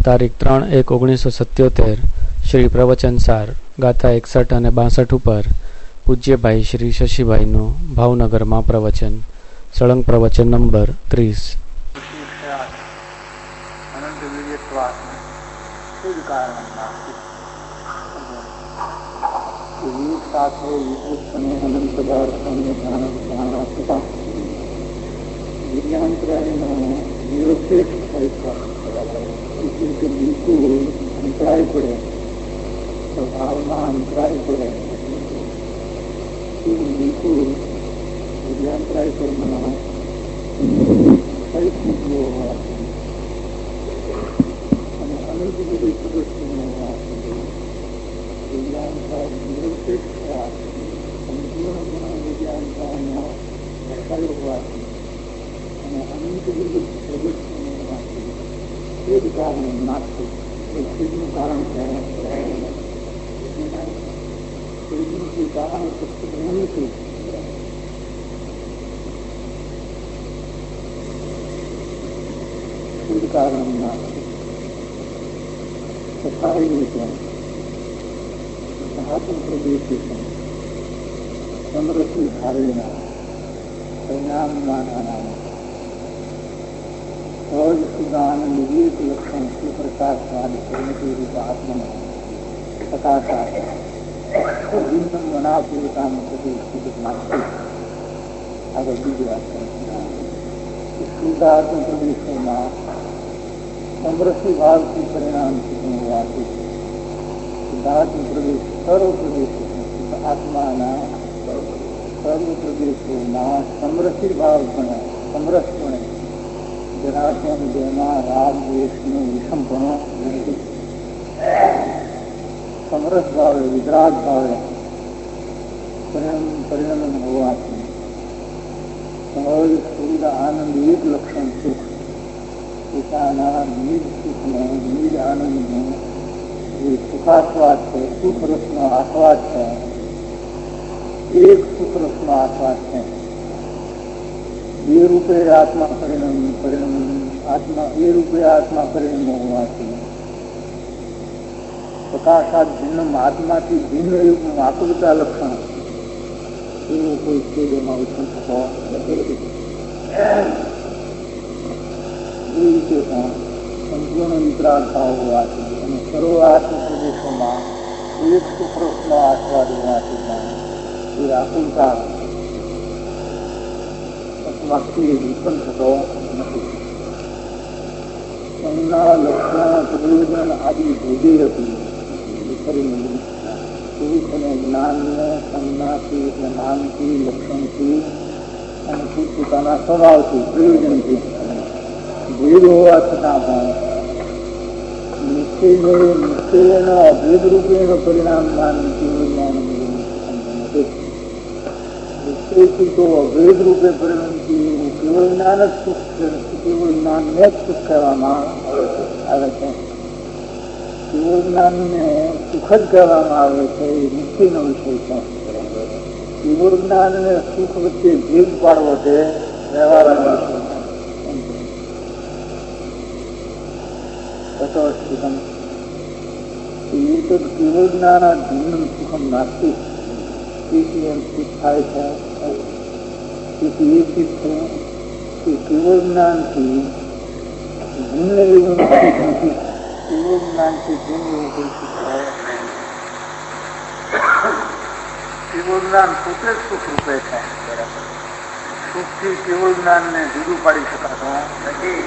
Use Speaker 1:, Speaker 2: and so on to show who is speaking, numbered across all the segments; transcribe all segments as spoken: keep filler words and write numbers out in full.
Speaker 1: તારીખ ત્રણ એક ઓગણીસો સત્યોતેર શ્રી પ્રવચનસાર ગાથા એકસઠ અને બાસઠ ઉપર પૂજ્યભાઈ શ્રી શશીભાઈનું ભાવનગરમાં પ્રવચન. સળંગ પ્રવચન નંબર ત્રીસ.
Speaker 2: अंतराय पड़े, स्वभाव में अंतराय पड़े, बिल्कुल अंतराय पर मना सही वो अनेक बड़ी प्रदर्शन विज्ञान का निरपेक्ष संपूर्ण बना विज्ञान का सही हुआ अनेक बड़ी प्रदर्शन एक कारण नास्ति एक कारण है के कारण सत्य होने से एक कारण नास्ति सफाई आत्म प्रदेश समृद्धि धारणा परिणाम माना और सुदान विवेक लक्षण के प्रकाशवाद परिणति रूप आत्मा प्रकाशा जीवन बना पूरे काम करके स्थित मानते अगर बीज बात शुद्धात्म प्रदेश में समृद्धि भाव की परिणाम हुआ शुद्धात्म प्रदेश सर्व प्रदेश आत्मा सर्व प्रदेशों में समृद्धि भाव बने समरस बने जरासन देना राग द्वेष में विषमपणो समरस भाव विद्राग भाव परिणमन हुआ सहज शुद्ध आनंद एक लक्षण सुख पिताना निज सुख में निज आनंद में ये सुखास्वाद है सुख रस नो आस्वाद है एक सुख रस नो आस्वाद है ये रूपे आत्मा परिणाम परिणाम आत्मा ये रूपे आत्मा परिणाम हुआ प्रकाशात भिन्न आत्मा की भिन्न आकुलता लक्षण कोई स्टेडियम संपूर्ण वितराग भाव हुआ सर्व आत्म प्रदेशों में एक सुप्रश्न आस्वाद हुआ ये आकुलता उत्पन्न थतो नहीं संज्ञा लक्षण प्रयोजन आदि भेदे હતી જ્ઞાન ને સંજ્ઞાથી એટલે નામથી લક્ષણથી અને પોતાના સ્વભાવથી પ્રયોજનથી ભેદ હોવા છતાં પણ નિશ્ચય નિશ્ચયના અભેદ રૂપે પરિણામ માનતી निश्चय तो अभेद रूपे परिणमती केवल ज्ञान सुख केवल ज्ञान में सुख कहवामां आवे छे केवल ज्ञान ने सुख ज कहवामां आवे छे निश्चय नो विषय छे केवल ज्ञान ने सुख वच्चे भेद पाड़वो छे व्यवहारनो विषय ततोस्थितम् एतद् केवल ज्ञानात् भिन्नं सुखं नास्ति स्थित थाय है ये स्थित है कि केवल ज्ञान की भिन्न एवं केवल ज्ञान की भिन्न एवं कोई सुख है केवल ज्ञान पोते सुख रूपे है सुख की केवल ज्ञान ने जुदू पाड़ी शकातो नहीं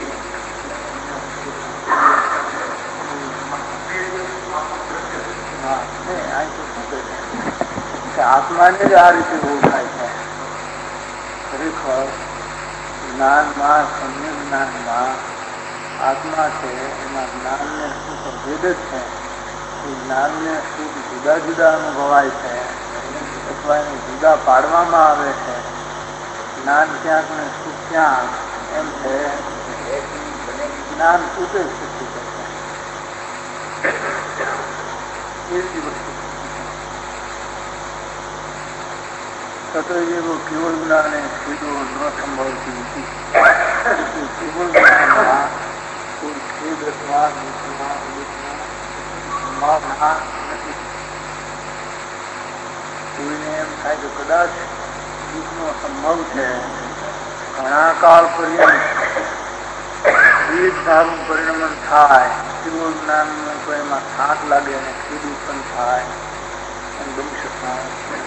Speaker 2: आई तो सुख आत्मा ने आ रीते ओळखाय છે ખરેખર જ્ઞાનમાં સમ્યક જ્ઞાનમાં આત્મા છે એમાં જ્ઞાનને સુખ ભેદ જ છે એ જ્ઞાનને સુખ જુદા જુદા અનુભવાય છે અથવા એને જુદા પાડવામાં આવે છે જ્ઞાન ક્યાંક ને સુખ ક્યાંક એમ છે જ્ઞાન પોતે સુખી કરશે એ જ વસ્તુ ततो ये वो केवल ज्ञान छेदो न संभवती केवल ज्ञान कोई छेद ઉદતમાં દુઃખમાં ઉદતમાં સંભાવના નથી. કોઈને એમ થાય કે કદાચ દુઃખનો સંભવ છે, ઘણા કાળ પર્યંત બીજ ધારું પરિણમન થાય, તેવું જ્ઞાનનું કોઈ એમાં થાક લાગે અને ખેદ ઉત્પન્ન થાય એમ બની શકાય.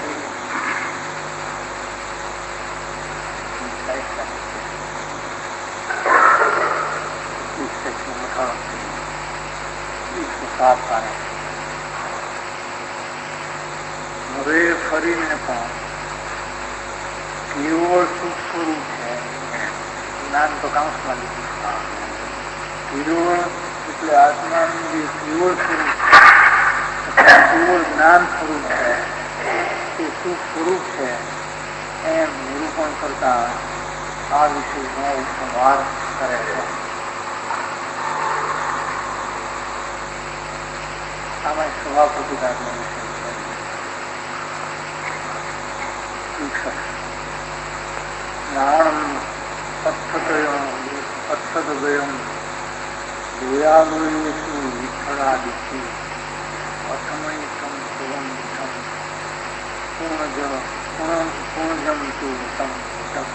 Speaker 2: હવે ફરીને પણ કેવળ સુખ સ્વરૂપ છે. જ્ઞાન તો કાંસમાં લીધું. કેવળ એટલે આત્માનું જે કેવળ સ્વરૂપ છે, કેવળ જ્ઞાન સ્વરૂપ છે, તે સુખ સ્વરૂપ છે એમ નિરૂપણ કરતા આ વિષયનો ઉપસંહાર કરે છે. આમાં સ્વભાવ પ્રતિકારનો વિષય છે. જ્ઞાનમ અર્થતયમ અર્થદયમ દોયાલોયેષુ વિઠ્ઠલાદિથી અથમૈકમ સુવમ વિઠ્ઠમ પૂર્ણજ પૂર્ણ પૂર્ણજમ તુ વિષમ વિષમ.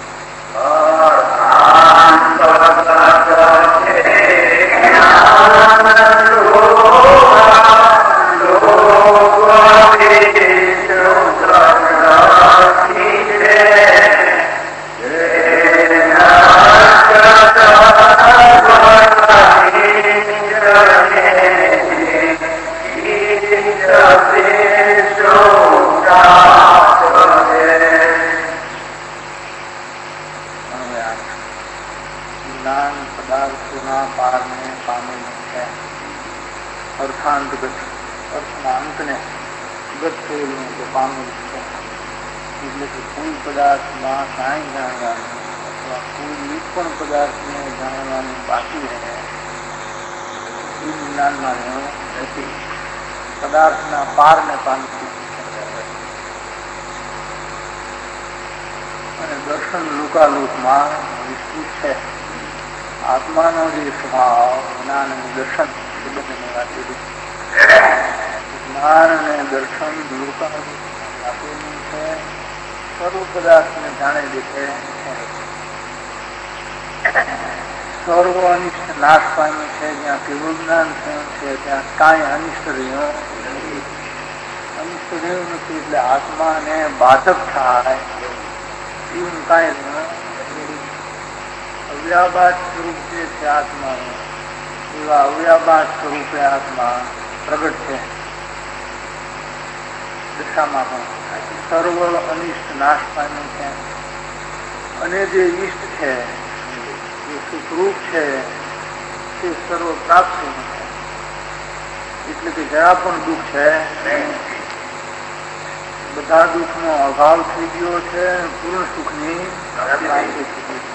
Speaker 2: અર્થાંત ગતિ, અર્થના અંતને ગત થયેલું કે પામેલું છે. એટલે કે કોઈ પદાર્થમાં કાંઈ જાણવાનું અથવા કોઈ એક પણ પદાર્થને જાણવાનું બાકી રહે એ જ્ઞાનમાં રહેવું નથી. પદાર્થના પારને પામતી અને દર્શન લોકાલોકમાં વિસ્તૃત છે. આત્માનો જે સ્વભાવ જ્ઞાન અને દર્શન જ્ઞાન અને દર્શન આપેલું છે. સર્વ પદાર્થને જાણે છે. સર્વ અનિષ્ટ નાશ પામ્યું છે. જ્યાં કેવું જ્ઞાન થયું છે ત્યાં કાંઈ અનિષ્ટ રહ્યો નથી. અનિષ્ટ રહ્યું નથી એટલે આત્માને બાધક થાય એવું કાંઈ રહ્યું. અવ્યાબાદ સ્વરૂપ જે છે આત્માનું, એવા અવ્યાબાદ સ્વરૂપે આત્મા પ્રગટ છે. દશામાં પણ સર્વ અનિષ્ટ નાશ પામ્યું છે અને જે ઈષ્ટ છે, જે સુખરૂપ છે તે સર્વ પ્રાપ્ત થયું છે. એટલે કે જરા પણ દુઃખ છે બધા દુઃખનો અભાવ થઈ ગયો છે. પૂર્ણ સુખની પ્રાપ્તિ થઈ ગઈ.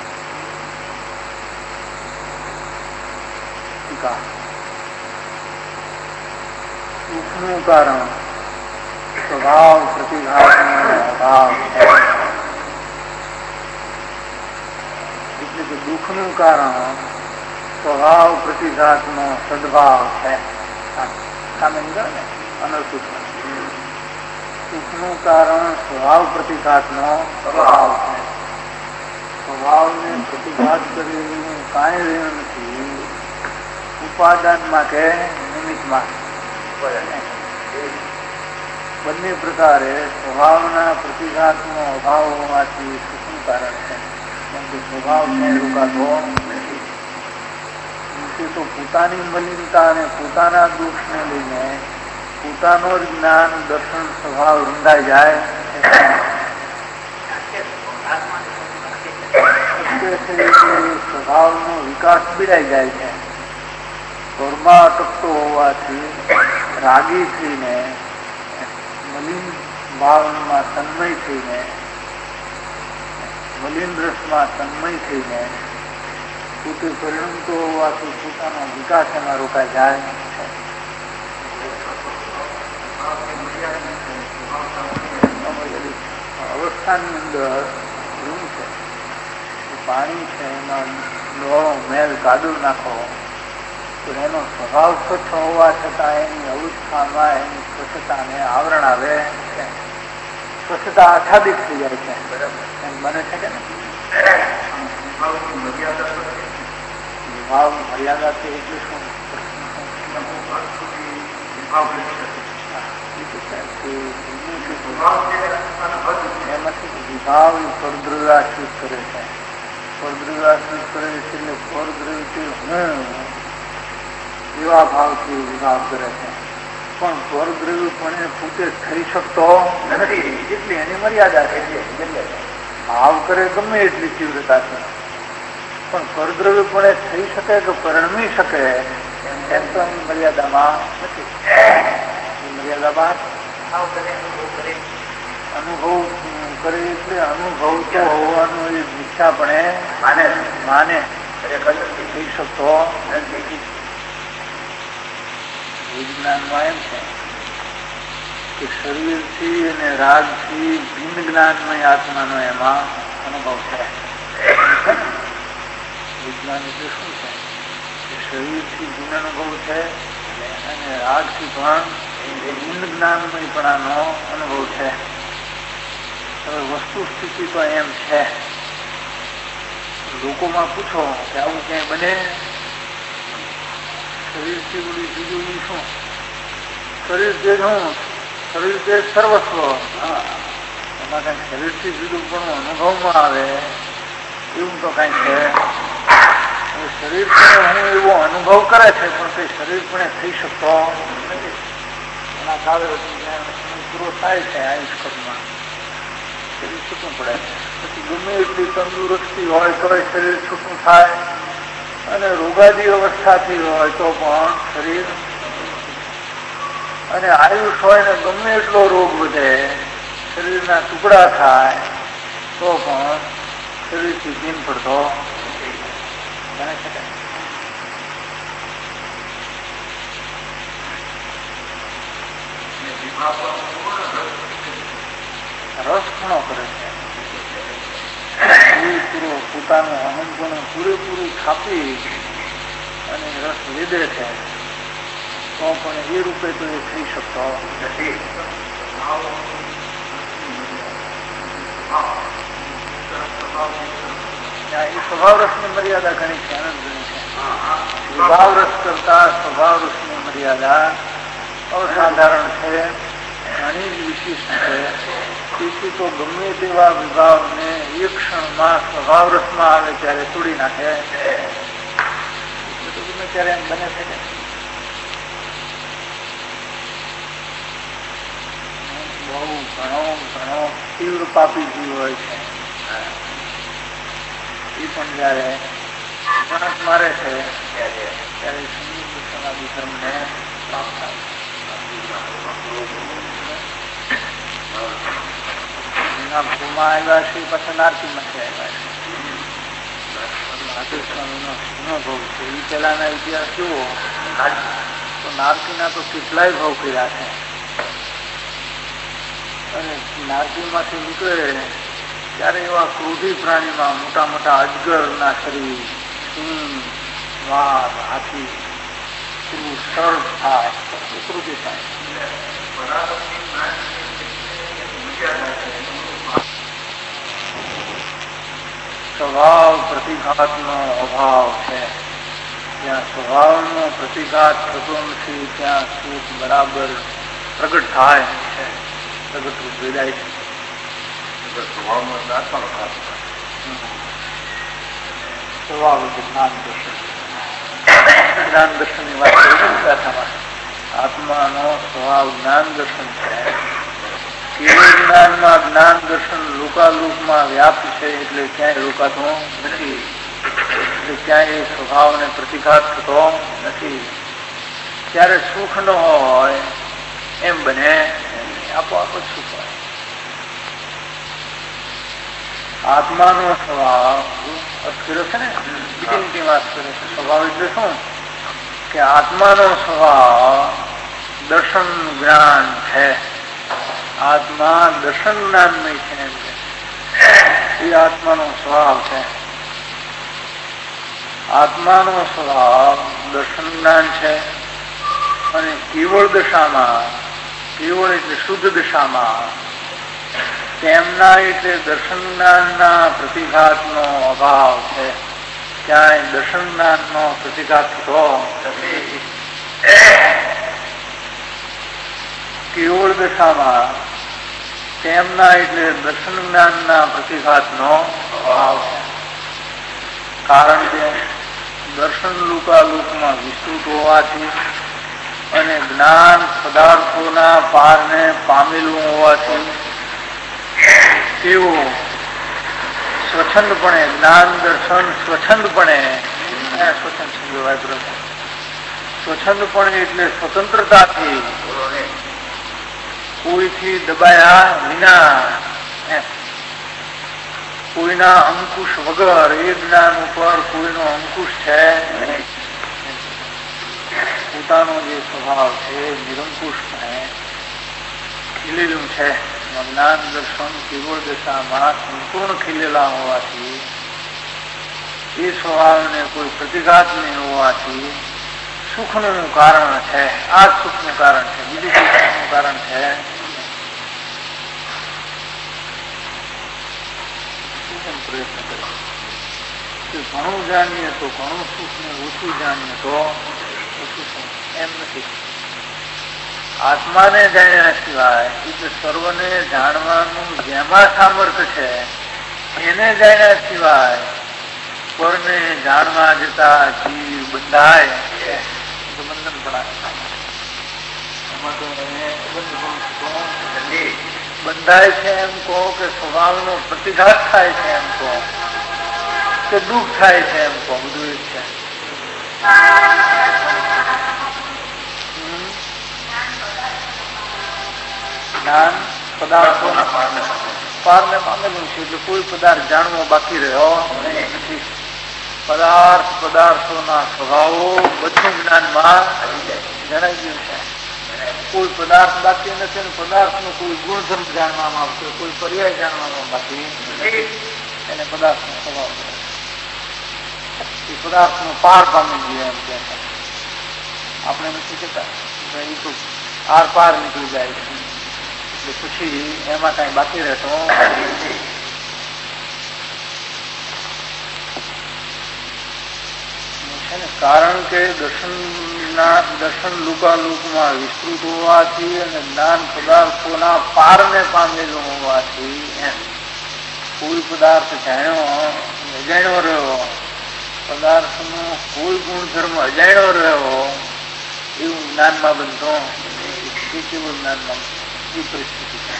Speaker 2: સુખનું કારણ સ્વભાવ પ્રતિઘાતનો અભાવ છે. એટલે કે દુઃખનું કારણ સ્વભાવ પ્રતિઘાતનો સદભાવ છે. સામે ને અનર્થું. સુખનું કારણ સ્વભાવ પ્રતિઘાતનો સ્વભાવ છે. સ્વભાવને પ્રતિઘાત કરેલું કાંઈ રહ્યું નથી. ઉપાદાનમાં કે નિમિત્તમાં બંને પ્રકારે સ્વભાવના પ્રતિઘાતનો અભાવ હોવાથી સુખનું કારણ છે. કેમ કે સ્વભાવ છે રોકાતો નથી. તો પોતાની મલિનતા અને પોતાના દોષને લઈને પોતાનો જ જ્ઞાન દર્શન સ્વભાવ રૂંધાઈ જાય સ્વભાવનો વિકાસ બિડાઈ જાય છે. ઘરમાં અટકતો હોવાથી રાગી થઈને મલિન ભાવમાં તન્મય થઈને મલિન રસમાં તન્મય થઈને પોતે પરિણમતો હોવાથી પોતાનો વિકાસ એમાં રોકાઈ જાય છે. અવસ્થાની અંદર રૂમ છે, પાણી છે, એમાં લોહો મેલ કાદવ નાખો તો એનો સ્વભાવ સ્વચ્છ હોવા છતાં એની અવસ્થામાં એની સ્વચ્છતાને આવરણ આવે છે. સ્વચ્છતા આચ્છાદિત થઈ જાય છે. એમ બને છે કે ને વિભાવ મર્યાદા છે એટલે શું? એમાંથી વિભાવ પરદ્રવ્યાશ્રિત કરે છે. પરદ્રવ્યાશ્રિત કરે છે એટલે પરદ્રવ્યથી હું એવા ભાવથી વિભાવ કરે છે. પણ પરદ્રવ્ય પણ પોતે થઈ શકતો નથી એટલી એની મર્યાદા છે. ભાવ કરે ગમે એટલી તીવ્રતા છે પણ પરદ્રવ્ય પણ થઈ શકે કે પરિણમી શકે એમ તો એની મર્યાદામાં નથી. મર્યાદા બહાર અનુભવ કરે એટલે અનુભવ તો હોવાનો એ મિથ્યાપણે માને માને થઈ શકતો નથી. વિજ્ઞાનમાં એમ છે કે શરીરથી અને રાગથી ભિન્ન જ્ઞાનમય આત્માનો એમાં અનુભવ છે. વિજ્ઞાન એટલે શું છે કે શરીરથી ભિન્ન અનુભવ છે અને રાગથી પણ ભિન્ન જ્ઞાનમયપણાનો અનુભવ છે. હવે વસ્તુ સ્થિતિ તો એમ છે, લોકોમાં પૂછો કે આવું ક્યાંય બને? શરીરથી બધું જુદું શું? શરીર તે શું? શરીર તે સર્વસ્વ. એમાં કઈ શરીરથી જુદું પણ અનુભવમાં આવે એવું તો કઈ છે. શરીર પણ હું એવો અનુભવ કરે છે પણ કઈ શરીર પણ થઈ શકતો નથી. એના કારણે પૂરો થાય છે આયુષ્કમાં શરીર છૂટું પડે છે. પછી ગમે એટલી તંદુરસ્તી હોય તો શરીર છૂટું થાય અને રોગાદી અવસ્થાથી હોય તો પણ શરીર, અને આયુષ હોય ને ગમે એટલો રોગ વધે, શરીરના ટુકડા થાય તો પણ શરીરથી ભીન પડતો બને છે. રસ ઘણો કરે છે. પૂરેપૂરો પોતાનું અહંપણું પૂરેપૂરું છાપી અને રસ લીધે છે તો પણ એ રૂપે તો એ થઈ શકતો નથી. એ સ્વભાવ રસની મર્યાદા ઘણી છે, આનંદ ઘણી છે. વિભાવ રસ કરતા સ્વભાવ રસની મર્યાદા અસાધારણ છે, ઘણી જ વિશિષ્ટ છે. તેથી તો ગમે તેવા વિભાવને એક ક્ષણમાં સ્વભાવ રસમાં આવે ત્યારે તોડી નાખે. ગમે ત્યારે એમ બને છે કે બહુ ઘણો ઘણો તીવ્ર પાપી જીવ હોય છે એ પણ જયારે માણસ મારે છે ત્યારે સંયુક્ત સમાધિ ધર્મને પ્રાપ્ત થાય. ભૂમાં આવ્યા છે પછી નારકીમાંથી આવ્યા છે. રાજસ્થાનનો અનુભવ છે એ પહેલાના ઇતિહાસ જુઓ તો નારકીના તો કેટલાય ભાવ કર્યા છે અને નારકીમાંથી નીકળે ત્યારે એવા ક્રોધી પ્રાણીમાં મોટા મોટા અજગરના શરીર, સિંહ, વાઘ, હાથી સર્પ થાય, ક્રોધી થાય. સ્વભાવ પ્રતિઘાતનો અભાવ છે. જ્યાં સ્વભાવનો પ્રતિઘાત થતો નથી ત્યાં સુખ બરાબર પ્રગટ થાય છે, પ્રગટ રૂપ વેદાય છે. સ્વભાવનો આત્માનો ઘાત સ્વભાવ જ્ઞાન દર્શન જ્ઞાન દર્શનની વાત કરી. આત્માનો સ્વભાવ જ્ઞાન દર્શન છે. કેવળ જ્ઞાનમાં જ્ઞાન દર્શન લોકાલોકમાં વ્યાપ્ત છે એટલે ક્યાંય રોકાતું નથી, એટલે ક્યાંય એ સ્વભાવને પ્રતિઘાત થતો નથી. ત્યારે સુખ ન હોય એમ બને આપોઆપ જ સુખ હોય. આત્માનો સ્વભાવ અર્થ કર્યો છે ને, બીજી વાત કરે છે. સ્વભાવ એટલે શું કે આત્માનો સ્વભાવ દર્શન જ્ઞાન છે. આત્મા દર્શન જ્ઞાનમય છે એ આત્માનો સ્વભાવ છે. આત્માનો સ્વભાવ દર્શન જ્ઞાન છે અને કેવળ દશામાં, કેવળ એટલે શુદ્ધ દશામાં તેમના એટલે દર્શન જ્ઞાનના પ્રતિઘાતનો અભાવ છે. ક્યાંય દર્શન જ્ઞાનનો પ્રતિઘાત થતો નથી. કેવળ દશામાં તેમના એટલે દર્શન જ્ઞાનના પ્રતિઘાતનો અભાવ છે. કારણ કે દર્શન લુકાલુકમાં વિસ્તૃત હોવાથી અને જ્ઞાન પદાર્થોના પારને પામેલું હોવાથી તેઓ સ્વચ્છંદપણે જ્ઞાન દર્શન સ્વચ્છંદપણે સ્વચ્છંદ સ્વચ્છંદપણે એટલે સ્વતંત્રતાથી કોઈથી દબાયા વિના, કોઈના અંકુશ વગર, એ જ્ઞાન ઉપર કોઈનો અંકુશ છે નહીં. પોતાનો જે સ્વભાવ છે નિરંકુશપણે ખીલેલું છે. જ્ઞાન દર્શન કેવળ દશામાં સંપૂર્ણ ખીલેલા હોવાથી, એ સ્વભાવને કોઈ પ્રતિઘાત નહીં હોવાથી સુખનું કારણ છે. આ જ સુખનું કારણ છે, બીજું સુખનું કારણ છે પ્રયત્ન કરે કે ઘણું જાણીએ તો ઘણું સુખ ને ઓછું જાણીએ તો ઓછું સુખ, એમ નથી. આત્માને જાણ્યા સિવાય એટલે સર્વને જાણવાનું જેમાં સામર્થ્ય છે એને જાણ્યા સિવાય પરને જાણવા જતા જીવ બંધાય તો બંધન પડાય. એમાં તો બંધાય છે એમ કહો કે સ્વભાવનો પ્રતિઘાત થાય છે એમ કહો કે દુઃખ થાય છે એમ કહો, બધું એક છે. જ્ઞાન પદાર્થોના પારને પામેલું છે એટલે કોઈ પદાર્થ જાણવો બાકી રહ્યો નથી. પદાર્થ પદાર્થોના સ્વભાવો બધું જ્ઞાનમાં જણાઈ ગયું છે. કોઈ પદાર્થ બાકી નથી અને પદાર્થનો કોઈ ગુણધર્મ જાણવામાં આવશે, કોઈ પર્યાય જાણવામાં બાકી એને પદાર્થનો સ્વભાવ એ પદાર્થનો પાર પામી ગયો એમ કે આપણે નથી કહેતા એ તો આર પાર નીકળી જાય છે એટલે પછી એમાં કઈ બાકી રહેતો છે ને. કારણ કે દર્શન દર્શન લુકાલુકમાં વિસ્તૃત હોવાથી અને જ્ઞાન પદાર્થોના પારને પામેલું હોવાથી એમ કોઈ પદાર્થ જાણ્યો અજાણ્યો રહ્યો, પદાર્થનો કોઈ ગુણધર્મ અજાણ્યો રહ્યો એવું જ્ઞાનમાં બનતો એ કેવું જ્ઞાનમાં એ પરિસ્થિતિ છે.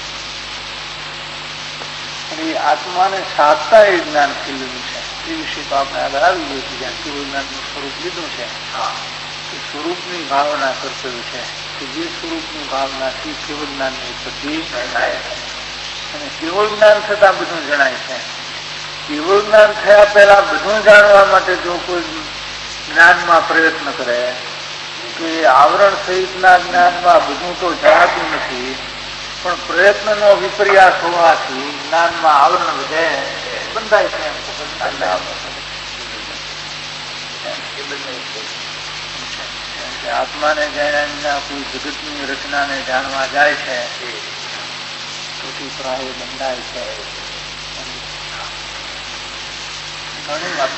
Speaker 2: અને એ આત્માને સાધતા એ જ્ઞાન ખીલેલું છે. એ વિશે તો આપણે આગળ આવી ગયું છે. જ્યાં કેવું જ્ઞાનનું સ્વરૂપ લીધું છે એ સ્વરૂપની ભાવના કર્તવ્ય છે કે જે સ્વરૂપની ભાવનાથી કેવળ જ્ઞાનની ઉત્પત્તિ થાય અને કેવળ જ્ઞાન થતાં બધું જણાય છે. કેવળ જ્ઞાન થયા પહેલા બધું જાણવા માટે જો કોઈ જ્ઞાનમાં પ્રયત્ન કરે તો એ આવરણ સહિતના જ્ઞાનમાં બધું તો જણાતું નથી, પણ પ્રયત્નનો વિપર્યાસ હોવાથી જ્ઞાનમાં આવરણ વધે, બંધાય છે. એમ આત્માને જાણ્યા કોઈ જગતની રચનાને જાણવા જાય છે તો પ્રાય બંધાય છે. ઘણી વાતો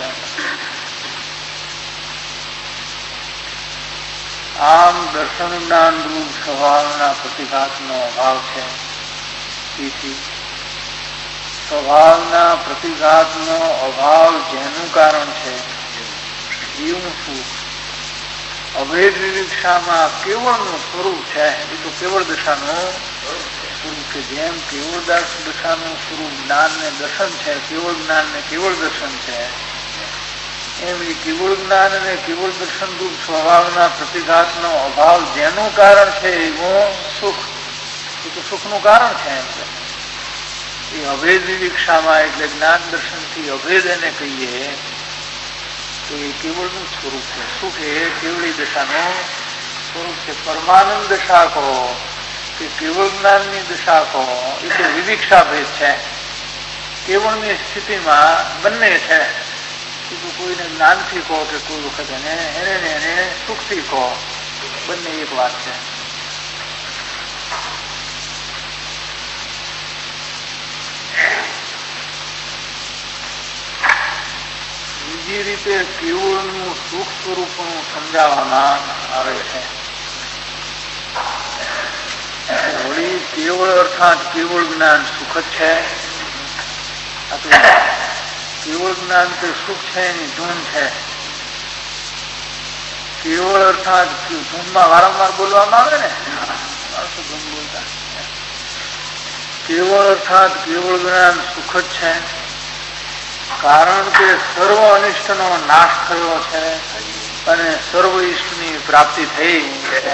Speaker 2: આમ દર્શન જ્ઞાન રૂપ સ્વભાવના પ્રતિઘાતનો અભાવ છે. તેથી સ્વભાવના પ્રતિઘાતનો અભાવ જેનું કારણ છે એવું સુખ અભેદ વિવિક્ષામાં કેવળનું સ્વરૂપ છે. એ તો કેવળ દશાનું સ્વરૂપ છે. જેમ કેવળ દશાનું સ્વરૂપ જ્ઞાન ને દર્શન છે, કેવળ જ્ઞાન ને કેવળ દર્શન છે, એમ એ કેવળ જ્ઞાન અને કેવળ દર્શન રૂપ સ્વભાવના પ્રતિઘાતનો અભાવ જેનું કારણ છે એવું સુખ, એ તો સુખનું કારણ છે. એમ એ અભેદ વિવિક્ષામાં એટલે જ્ઞાન દર્શનથી અભેદ એને કહીએ તો એ કેવળનું સ્વરૂપ છે. સુખ એ કેવળી દશાનું સ્વરૂપ છે. પરમાનંદ દશા કહો કે કેવળ જ્ઞાનની દશા કહો એ તો વિવિક્ષા ભેદ છે. કેવળની સ્થિતિમાં બંને છે. તો કોઈને જ્ઞાનથી કહો કે કોઈ વખત એને એને એને સુખથી કહો, બંને એક વાત છે. બીજી રીતે કેવળનું સુખ સ્વરૂપનું સમજાવવામાં આવે છે. વળી કેવળ અર્થાત કેવળ જ્ઞાન સુખ જ છે. કેવળ જ્ઞાન તે સુખ છે એની ધૂન છે. કેવળ અર્થાત ધૂનમાં વારંવાર બોલવામાં આવે ને, ધૂન બોલતા. કેવળ અર્થાત કેવળ જ્ઞાન સુખ જ છે, કારણ કે સર્વ અનિષ્ટનો નાશ થયો છે અને સર્વ ઈષ્ટની પ્રાપ્તિ થઈ છે.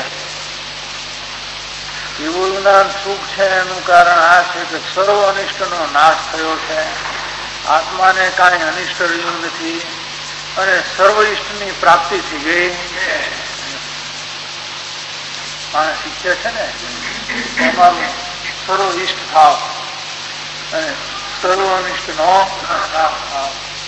Speaker 2: કેવળ જ્ઞાન સુખ છે એનું કારણ આ છે કે સર્વ અનિષ્ટનો નાશ થયો છે, આત્માને કાંઈ અનિષ્ટ રહ્યું નથી અને સર્વ ઈષ્ટની પ્રાપ્તિ થઈ ગઈ. માણસ ઈચ્છે છે ને તમારું સર્વ ઈષ્ટ થાવ અને સર્વ અનિષ્ટ નો નાશ થાવ.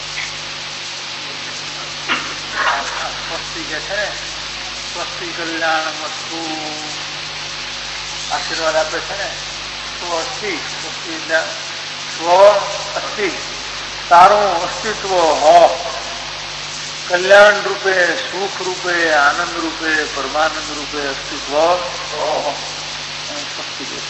Speaker 2: સ્વસ્તિ કે છે ને, સ્વસ્તિ કલ્યાણ મસ્તુ આશીર્વાદ આપે છે ને. સ્વ અસ્થિ, સ્વ અસ્થિ, તારું અસ્તિત્વ હો, કલ્યાણ રૂપે, સુખ રૂપે, આનંદ રૂપે, પરમાનંદ રૂપે અસ્તિત્વ સ્વસ્તિ દે.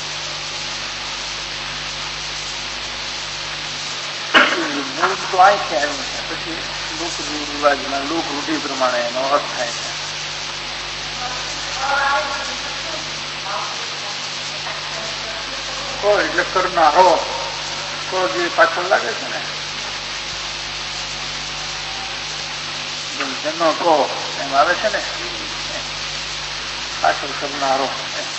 Speaker 2: મૂળ તો અહીંથી આવ્યું છે, પછી લોક રિવાજના લોક રૂઢિ પ્રમાણે એનો અર્થ થાય છે. એટલે કરનારો તો જે પાછળ લાગે છે ને, જેનો કહો એમ આવે છે ને, પાછળ કરનારો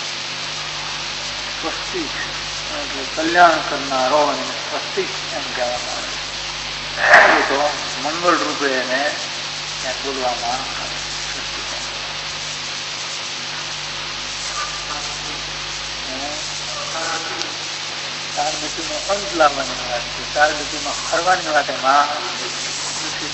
Speaker 2: સ્વસ્તિક, કલ્યાણ કરનારો સ્વસ્તિક એમ કહેવામાં આવે. તો મંગળ રૂપે એને ત્યાં બોલવામાં આવે. ચાર ગતિનો અંત લાવવાની વાત છે, ચાર ગતિમાં ફરવાની વાત એમાં નથી.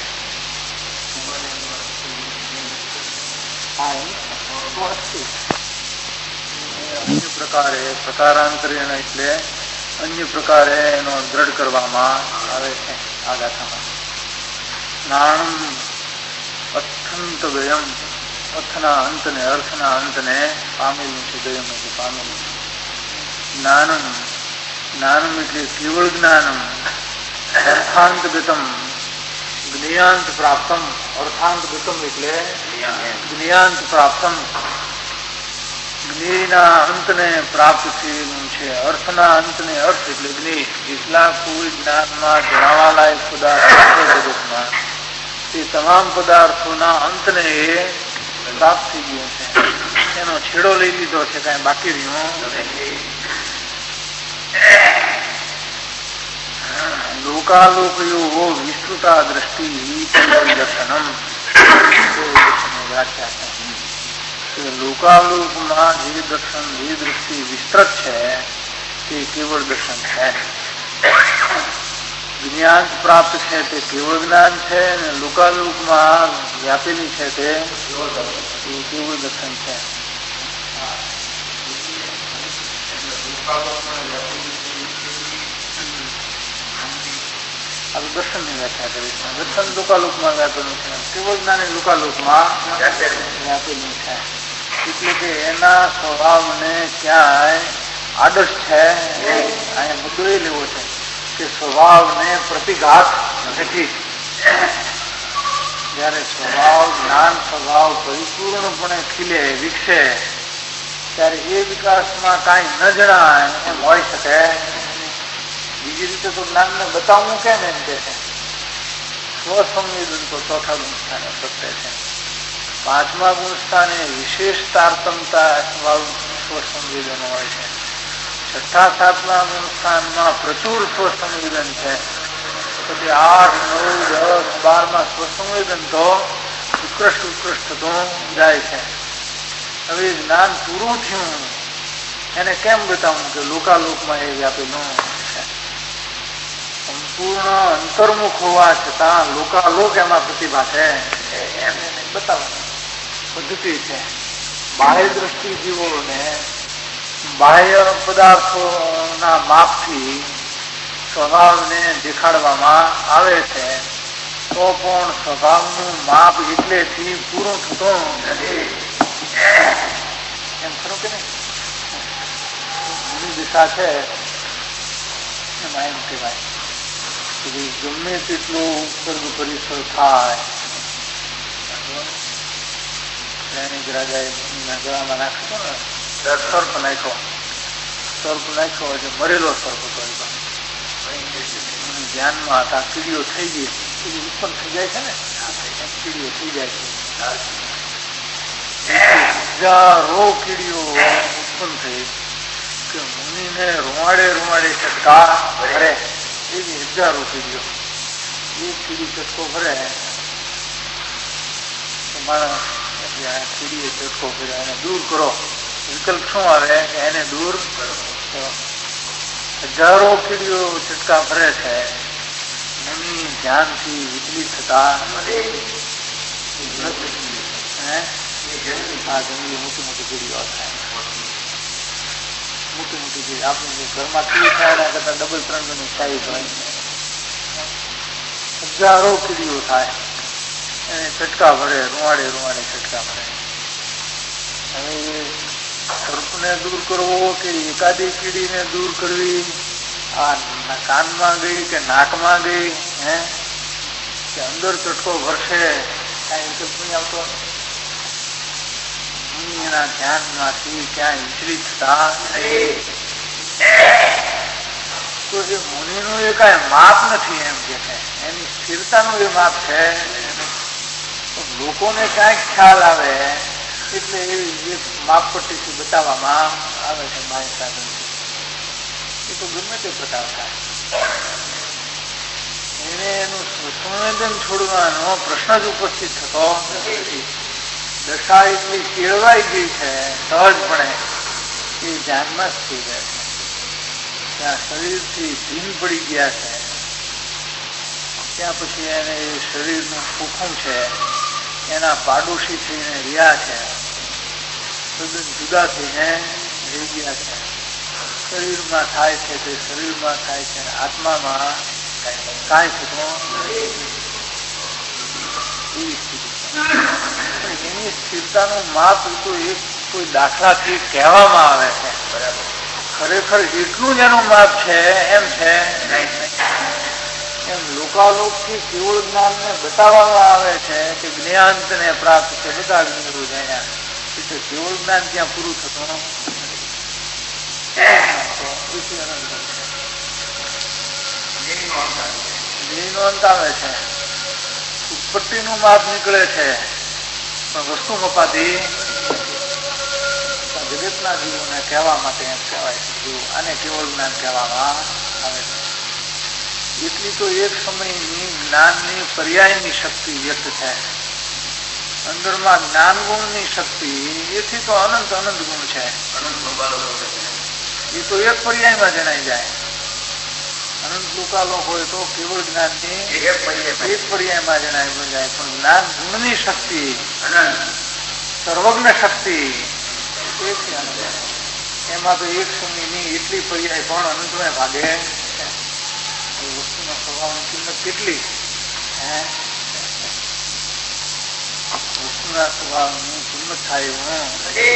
Speaker 2: અન્ય પ્રકારે પ્રકારાંતરીણ એટલે અન્ય પ્રકારે એનો દ્રઢ કરવામાં આવે છે. આ ગાથામાં નાણમ અથંત ગયમ, અર્થના અંતને અર્થના અંતને પામેલું છે. ગયમ એટલે પામેલું. જ્ઞાનમ, જ્ઞાનમ એટલે કેવળ જ્ઞાનમ, અર્થાંત ગતમ, જ્ઞાંત પ્રાપ્તમ. અર્થાંત ગતમ એટલે જ્ઞાંત પ્રાપ્તમ, જ્ઞેયના અંતને પ્રાપ્ત થયેલું છે. અર્થના અંતને અર્થ એટલે જ્ઞેય. જેટલા કોઈ જ્ઞાનમાં જણાવવા લાયક પદાર્થો છે જગતમાં, તે તમામ પદાર્થોના અંતને એ પ્રાપ્ત થઈ ગયો છે. એનો છેડો લઈ લીધો છે, કઈ બાકી રહ્યું નથી. લોકાલોકયો વિસ્તૃતા દ્રષ્ટિ દર્શનમ. વ્યાખ્યા છે લોકાલોકમાં જે દર્શન, જે દ્રષ્ટિ વિસ્તૃત છે તે કેવળ દર્શન છે. જ્ઞાન પ્રાપ્ત છે તે કેવળ જ્ઞાન છે, અને લોકાલોકમાં વ્યાપેલી છે તે કેવળ દર્શન છે. દર્શન ની વ્યાખ્યા કરી છે. દર્શન લોકાલોકમાં વ્યાપેલું છે, કેવળ જ્ઞાન લોકાલોકમાં વ્યાપેલું છે. એટલે કે એના સ્વભાવને ક્યાંય આદર્શ છે. અહીંયા મુદ્દો એ લેવો છે કે સ્વભાવને પ્રતિઘાત નથી. જયારે સ્વભાવ, જ્ઞાન સ્વભાવ પરિપૂર્ણપણે ખીલે, વિકસે, ત્યારે એ વિકાસમાં કાંઈ ન જણાય એમ હોય શકે. બીજી રીતે તો જ્ઞાનને બતાવવું કેમ એમ કે છે. સ્વસંવેદન તો ચોથા ગુણ સ્થાને સત્ય છે. પાંચમા ગુણ સ્થાને વિશેષ તારતમતા વાળું સ્વસંવેદન હોય છે. છઠ્ઠા સાતમા ગુણ સ્થાનમાં પ્રચુર સ્વસંવેદન છે. પછી આઠ, નવ, દસ, બાર માં સ્વસંવેદન તો ઉત્કૃષ્ટ ઉત્કૃષ્ટ થતું જાય છે. હવે જ્ઞાન પૂરું થયું એને કેમ બતાવું કે લોકાલોકમાં એ વ્યાપેલું છે. સંપૂર્ણ અંતર્મુખ હોવા છતાં લોકાલોક એમાં પ્રતિભા છે એમ બતાવવાની પદ્ધતિ છે. બાહ્ય દ્રષ્ટિ જીવોને બાહ્ય પદાર્થોના માપથી સ્વભાવને દેખાડવામાં આવે છે, તો પણ સ્વભાવનું માપ એટલેથી પૂરું થતું નથી. એમ ખરું કે નહીં? મુનિ દિશા છે એમાં એમ કહેવાય કે ગમે તેટલો ઉત્સર્ગ પરિસર થાય, રાજાએ ગળામાં નાખ્યો ને સર્પ નાખ્યો સર્પ નાખ્યો એટલે મરેલો સર્પ હતો. ધ્યાનમાં હતા, કીડીઓ થઈ ગઈ, કીડી ઉત્પન્ન થઈ જાય છે ને, કીડીઓ થઈ જાય છે. હજારો કીડીઓ ઉત્પન્ન થઈ કે મુનિને રૂવાડે રૂવાડે ચટકા ભરે. એવી હજારો કીડીઓ. એક કીડી ચટકો ભરે તો માણસ કીડીએ ચટકો ભરે એને દૂર કરો. વિકલ્પ શું આવે કે એને દૂર કરો. હજારો કીડીઓ ચટકા ભરે છે, મુનિ ધ્યાનથી વિચલિત થતા નથી. આ જંગલી મોટી મોટી કીડીઓ થાય, મોટી મોટી કીડી આપણે ઘરમાં કીડી થાય એના કરતા ડબલ ત્રણ ગણી સાઈઝ હોય. હજારો કીડીઓ થાય, એને ચટકા ભરે, રૂવાડે રૂવાડે ચટકા ભરે. હવે સર્પને દૂર કરવો કે એકાદી કીડીને દૂર કરવી, આ કાનમાં ગઈ કે નાકમાં ગઈ, હે કે અંદર ચટકો ભરશે, કાંઈ વિકલ્પ નહીં આવતો. એના ધ્યાનમાંથી ક્યાંય વિચલિત થતા નહીં. તો એ મુનિનું એ કાંઈ માપ નથી એમ કે છે, એની સ્થિરતાનું એ માપ છે. લોકોને ક્યાંક ખ્યાલ આવે એટલે એવી એક માપપટ્ટીથી બતાવવામાં આવે છે માય સાધન. એ તો ગમે તે પ્રકાર થાય, એને એનું સંવેદન છોડવાનો પ્રશ્ન જ ઉપસ્થિત થતો નથી. દશા એટલી કેળવાઈ ગઈ છે સહજપણે એ ધ્યાનમાં જ થઈ ગયા છે. ત્યાં શરીરથી ભીન પડી ગયા છે, ત્યાં પછી એને એ શરીરનું સુખું છે એના પાડોશી થઈને રહ્યા છે, તદ્દન જુદા થઈને રહી ગયા છે. શરીરમાં થાય છે તે શરીરમાં થાય છે, આત્મામાં કાંઈ થતું એવી સ્થિતિ. એની સ્થિરતાનું માપ તો એક કોઈ દાખલાથી કહેવામાં આવે છે, ખરેખર એટલું જ એનું માપ છે એમ છે. એમ લોકાલોકથી કેવળ જ્ઞાનને બતાવવામાં આવે છે કે જ્ઞાનને પ્રાપ્ત છે, બધા જ્ઞાનો જાણ્યા, એટલે કેવળ જ્ઞાન ત્યાં પૂરું થતું દેહનો અંત આવે છે. ઉત્પત્તિનું માપ નીકળે છે પણ વસ્તુ મપાતી જગતના જીવોને કહેવા માટે એમ કહેવાય છે. આને કેવળ જ્ઞાન કહેવામાં આવે છે. એટલી તો એક સમયની જ્ઞાનની પર્યાયની શક્તિ વ્યક્ત છે. અંદરમાં જ્ઞાન ગુણની શક્તિ એથી તો અનંત અનંત ગુણ છે. એ તો એક પર્યાયમાં જણાઈ જાય. અનંત લોકાલોક હોય તો કેવળ જ્ઞાનની એક પર્યાયમાં જણાઈ જાય, પણ જ્ઞાન ગુણની શક્તિ સર્વજ્ઞ શક્તિ એમાં તો એક સમયની એટલી પર્યાય પણ અનંતને ભાગે. વસ્તુના સ્વભાવની કિંમત કેટલી, હે વસ્તુના સ્વભાવની કિંમત થાય હું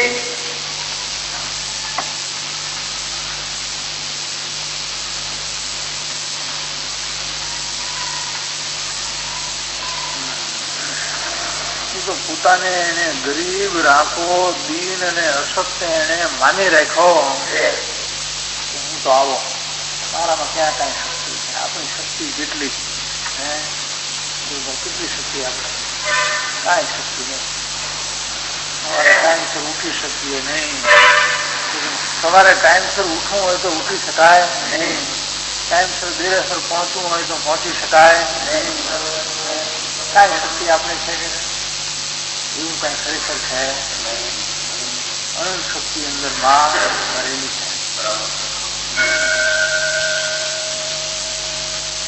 Speaker 2: તો પોતાને એને ગરીબ રાખો, દીન અને અશક્ત એને માની રાખ્યો. હું તો આવો, મારામાં ક્યાં કાંઈ શક્તિ છે? આપણી શક્તિ કેટલી હે કેટલી શક્તિ આપણે? કાંઈ શક્તિ નહીં. સવારે ટાઈમસર ઉઠી શકીએ નહીં. સવારે ટાઈમસર ઉઠવું હોય તો ઉઠી શકાય નહીં. ટાઈમસર દેરેસર પહોંચવું હોય તો પહોંચી શકાય નહીં. કાંઈ શક્તિ આપણે છે કે એવું કઈ ખરેખર છે? અનંત શક્તિ અંદર માં ભરેલી છે.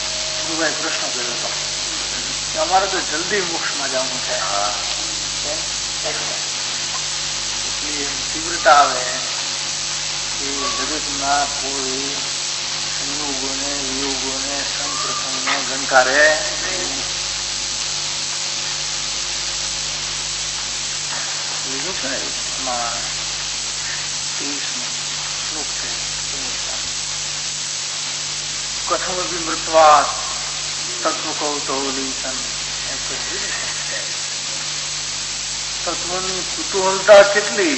Speaker 2: ભાઈ પ્રશ્ન કર્યો હતો કે અમારે તો જલ્દી મોક્ષમાં જવાનું છે, એટલી તીવ્રતા આવે કે જગતના કોઈ સંયોગોને વિયોગોને સંપ્રસંગને ગણકારે લીધું છે. એમાં ત્રીસમો શ્લોક છે, કથમપી મૃત્વા તત્વ કૌતૂહલીસન. તત્વની કુતૂહલતા કેટલી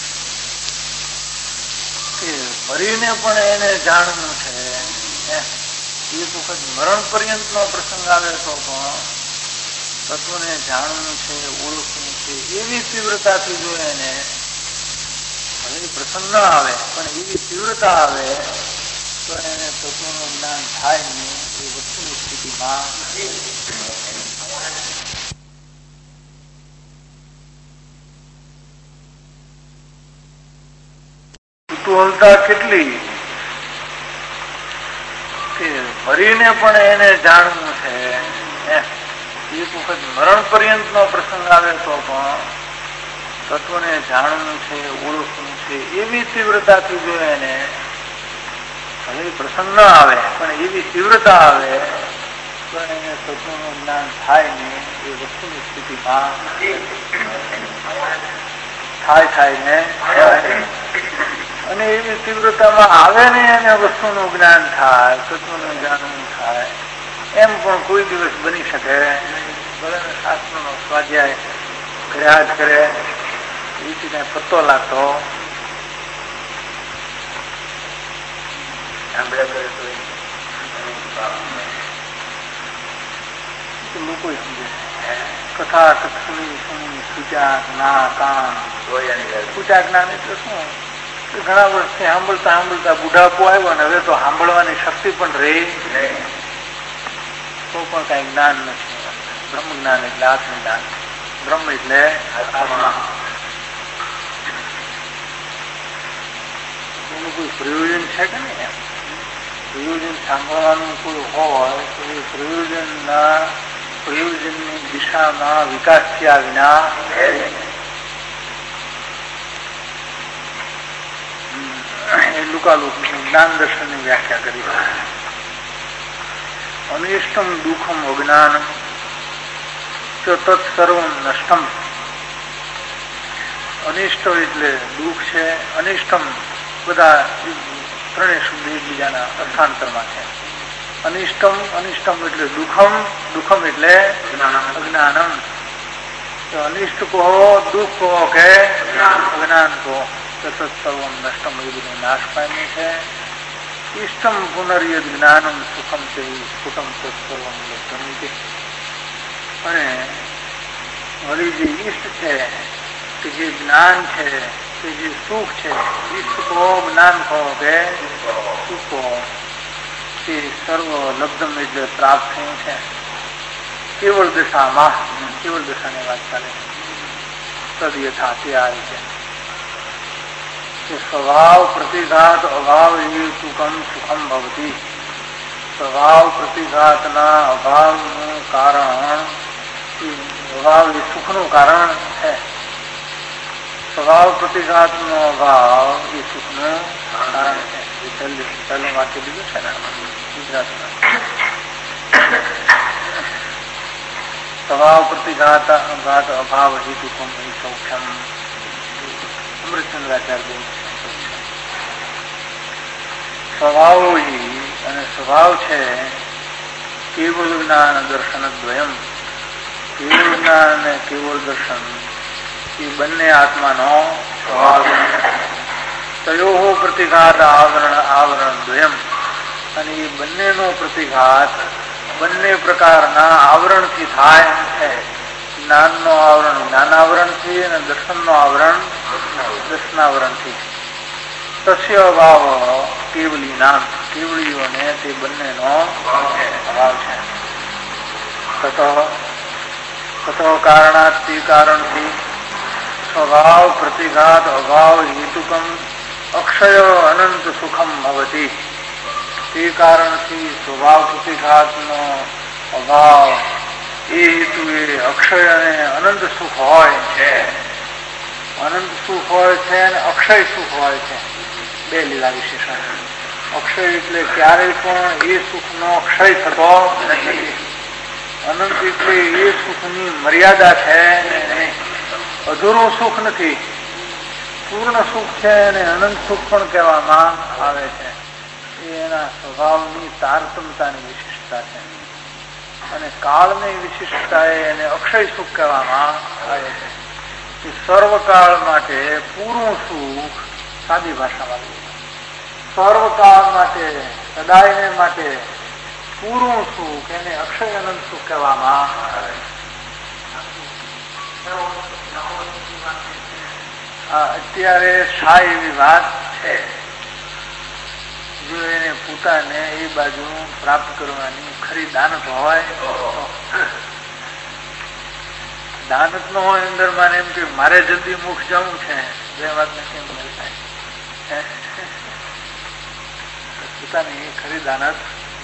Speaker 2: કે મરીને પણ એને જાણવું છે. એક વખત મરણ પર્યંત નો પ્રસંગ આવે તો પણ તત્વને જાણવું છે, ઓળખવું છે, એવી તીવ્રતાથી જો એને ભલે પ્રસંગ ન આવે પણ એવી તીવ્રતા આવે તો એને તત્વનું જ્ઞાન થાય નહીં. એ વસ્તુની સ્થિતિમાં કુતૂહલતા કેટલી કે મરીને પણ એને જાણવું છે. એક વખત મરણ પર્યંત નો પ્રસંગ આવે તો પણ તત્વને જાણવું છે, ઓળખવું છે, એવી તીવ્રતાથી જો એને ભલે પ્રસંગ ન આવે પણ એવી તીવ્રતા આવે તો એને તત્વનું જ્ઞાન થાય નહીં. એ વસ્તુની સ્થિતિમાં થાય થાય ને અને એવી તીવ્રતામાં આવે ને એને વસ્તુનું જ્ઞાન થાય, તત્વનું જાણવું થાય. એમ પણ કોઈ દિવસ બની શકે ભલે શાસ્ત્રનો સ્વાધ્યાય કર્યા જ કરે, રીતિને પત્તો લાગતો લોકો કથા સુની સુની સૂચાક ના કાન. સૂચાક જ્ઞાન એટલે શું? ઘણા વર્ષથી સાંભળતા સાંભળતા બુઢાપો આવ્યો ને હવે તો સાંભળવાની શક્તિ પણ રહી તો પણ કઈ જ્ઞાન નથી. બ્રહ્મ જ્ઞાન એટલે આત્મજ્ઞાન. બ્રહ્મ એટલે આત્મા. એનું કોઈ પ્રયોજન છે કે નહીં? પ્રયોજન સાંભળવાનું કોઈ હોય તો એ પ્રયોજનના પ્રયોજનની દિશામાં વિકાસ થયા વિના એ લુકાલુક જ્ઞાન દર્શનની વ્યાખ્યા કરી. અનિષ્ટમ દુઃખમ અજ્ઞાનમ તત્સર્વ નષ્ટમ. અનિષ્ટ એટલે દુઃખ છે, અનિષ્ટમ બધા ત્રણેય શબ્દ એકબીજાના અર્થાંતરમાં છે. અનિષ્ટમ અનિષ્ટમ એટલે દુઃખમ, દુઃખમ એટલે અજ્ઞાનમ. અનિષ્ટ કહો, દુઃખ કહો કે અજ્ઞાન કહો, તત્સર્વ નષ્ટમ એ બધું નાશ પામ્યું છે. ઇષ્ટમ પુનર્યદ જ્ઞાનમ સુખમ છે સુખમ તત્સર્વમ લબ્ધમ. અને વળી જે ઈષ્ટ છે કે જે જ્ઞાન છે કે જે સુખ છે, ઈષ્ટ કહો, જ્ઞાન કહો કે સુખ કહો, તે સર્વ લબ્ધમ એટલે પ્રાપ્ત થયું છે. કેવળ દશામાં, કેવળ દશાની વાત ચાલે તદ યથા તે આ રીતે સ્વભાવ પ્રતિઘાત અભાવ હેતુકમ સુખમ ભવતી. સ્વભાવ પ્રતિઘાતના અભાવનું કારણ, અભાવ એ સુખનું કારણ છે. સ્વભાવ પ્રતિઘાતનો અભાવ એ સુખનું કારણ છે. એ પહેલું પહેલું વાક્ય લીધું છે ને ગુજરાતમાં. સ્વભાવ પ્રતિઘાત ઘાત અભાવ હેતુકમ સૌખ્યમ. અમૃતચંદ્રાચાર્ય સ્વભાવ અને સ્વભાવ છે કેવળ જ્ઞાન દર્શન દ્વયમ. કેવળ જ્ઞાન અને કેવળ દર્શન એ બંને આત્માનો સ્વભાવ. તયો પ્રતિઘાત આવરણ આવરણ દ્વયમ. અને એ બંનેનો પ્રતિઘાત બંને પ્રકારના આવરણથી થાય છે. જ્ઞાનનો આવરણ જ્ઞાનાવરણથી અને દર્શનનો આવરણ દર્શનાવરણથી. તસ્ય અભાવ કેવલી નામ. કેવલીઓને તે બંનેનો અભાવ છે. તતો તતો કારણાત તે કારણથી સ્વભાવ પ્રતિઘાત અભાવ હેતુકમ અક્ષય અનંત સુખમ ભવતી. તે કારણથી સ્વભાવ પ્રતિઘાતનો અભાવ એ હેતુએ અક્ષય અને અનંત સુખ હોય છે. અનંત સુખ હોય છે અને અક્ષય સુખ હોય છે. બે લીલા વિશેષણ. અક્ષય એટલે ક્યારેય પણ એ સુખનો ક્ષય થતો નથી. અનંત એટલે એ સુખની મર્યાદા છે, અધૂરું સુખ નથી, પૂર્ણ સુખ છે અને અનંત સુખ પણ કહેવામાં આવે છે. એ એના સ્વભાવની તારતમ્યતાની વિશિષ્ટતા છે અને કાળની વિશિષ્ટતા એને અક્ષય સુખ કહેવામાં આવે છે. કે સર્વકાળ માટે પૂરું સુખ, સાદી ભાષામાં સર્વકાળ માટે સદાયને માટે પૂરું સુખ એને અક્ષય અનંત સુખ કહેવામાં આવે છે. અત્યારે થાય એવી વાત છે. જો એને પોતાને એ બાજુ પ્રાપ્ત કરવાની ખરી દાનત હોય, દાનત ન હોય અંદર માને એમ કે મારે જલ્દી મુખ જવું છે, બે વાત ને કેમ થાય? પોતાની ખરી દાનત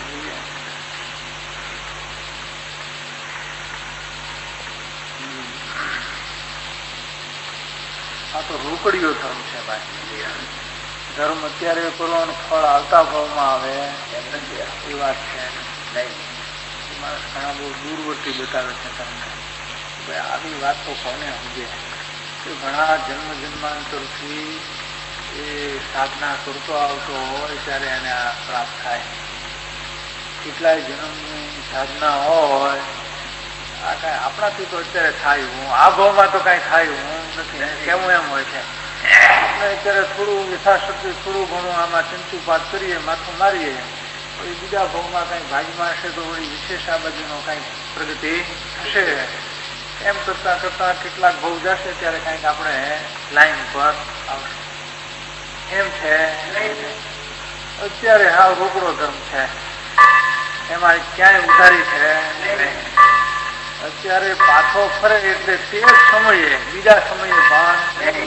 Speaker 2: આ તો રોકડીઓ ધર્મ છે ભાઈ. ધર્મ અત્યારે કરવાનું ફળ આવતા ભાવમાં આવે એમ નથી, એ વાત છે નહીં. માણસ ઘણા બહુ દૂરવર્તી બતાવે છે તમને. ભાઈ આવી વાત તો કોને સમજે કે ઘણા જન્મ જન્માંતરથી એ સાધના કરતો આવતો હોય ત્યારે એને આ પ્રાપ્ત થાય. કેટલાય જન્મની સાધના હોય, આ કઈ આપણાથી તો અત્યારે થાય હું આ ભાવમાં તો કઈ થાય હું નથી કેવું એમ હોય છે. આપણે અત્યારે થોડું યથાશક્તિ થોડું ઘણું આમાં ચંચુપાત કરીએ, માથું મારીએ, પછી બીજા ભાવમાં કઈ ભાગમાં હશે તો વળી વિશેષ આ બાજુનો કઈ પ્રગતિ થશે. એમ કરતા કરતા કેટલાક ભાવ જશે ત્યારે કઈક આપણે લાઈન પર આવશે. એમ છે અત્યારે હાવ રોકડો ધર્મ છે, એમાં ક્યાંય ઉધારી છે. અત્યારે પાછો ફરે એટલે તે જ સમયે બીજા સમયે પણ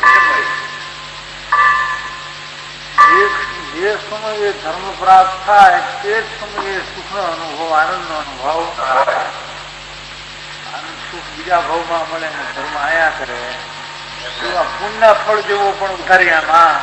Speaker 2: જે સમયે ધર્મ પ્રાપ્ત થાય તે જ સમયે સુખનો અનુભવ, આનંદનો અનુભવ. આનંદ સુખ બીજા ભાવમાં મળે ને ધર્મ આયા કરે એવા પુણ્ય ફળ જેવો પણ ઉધારી આમાં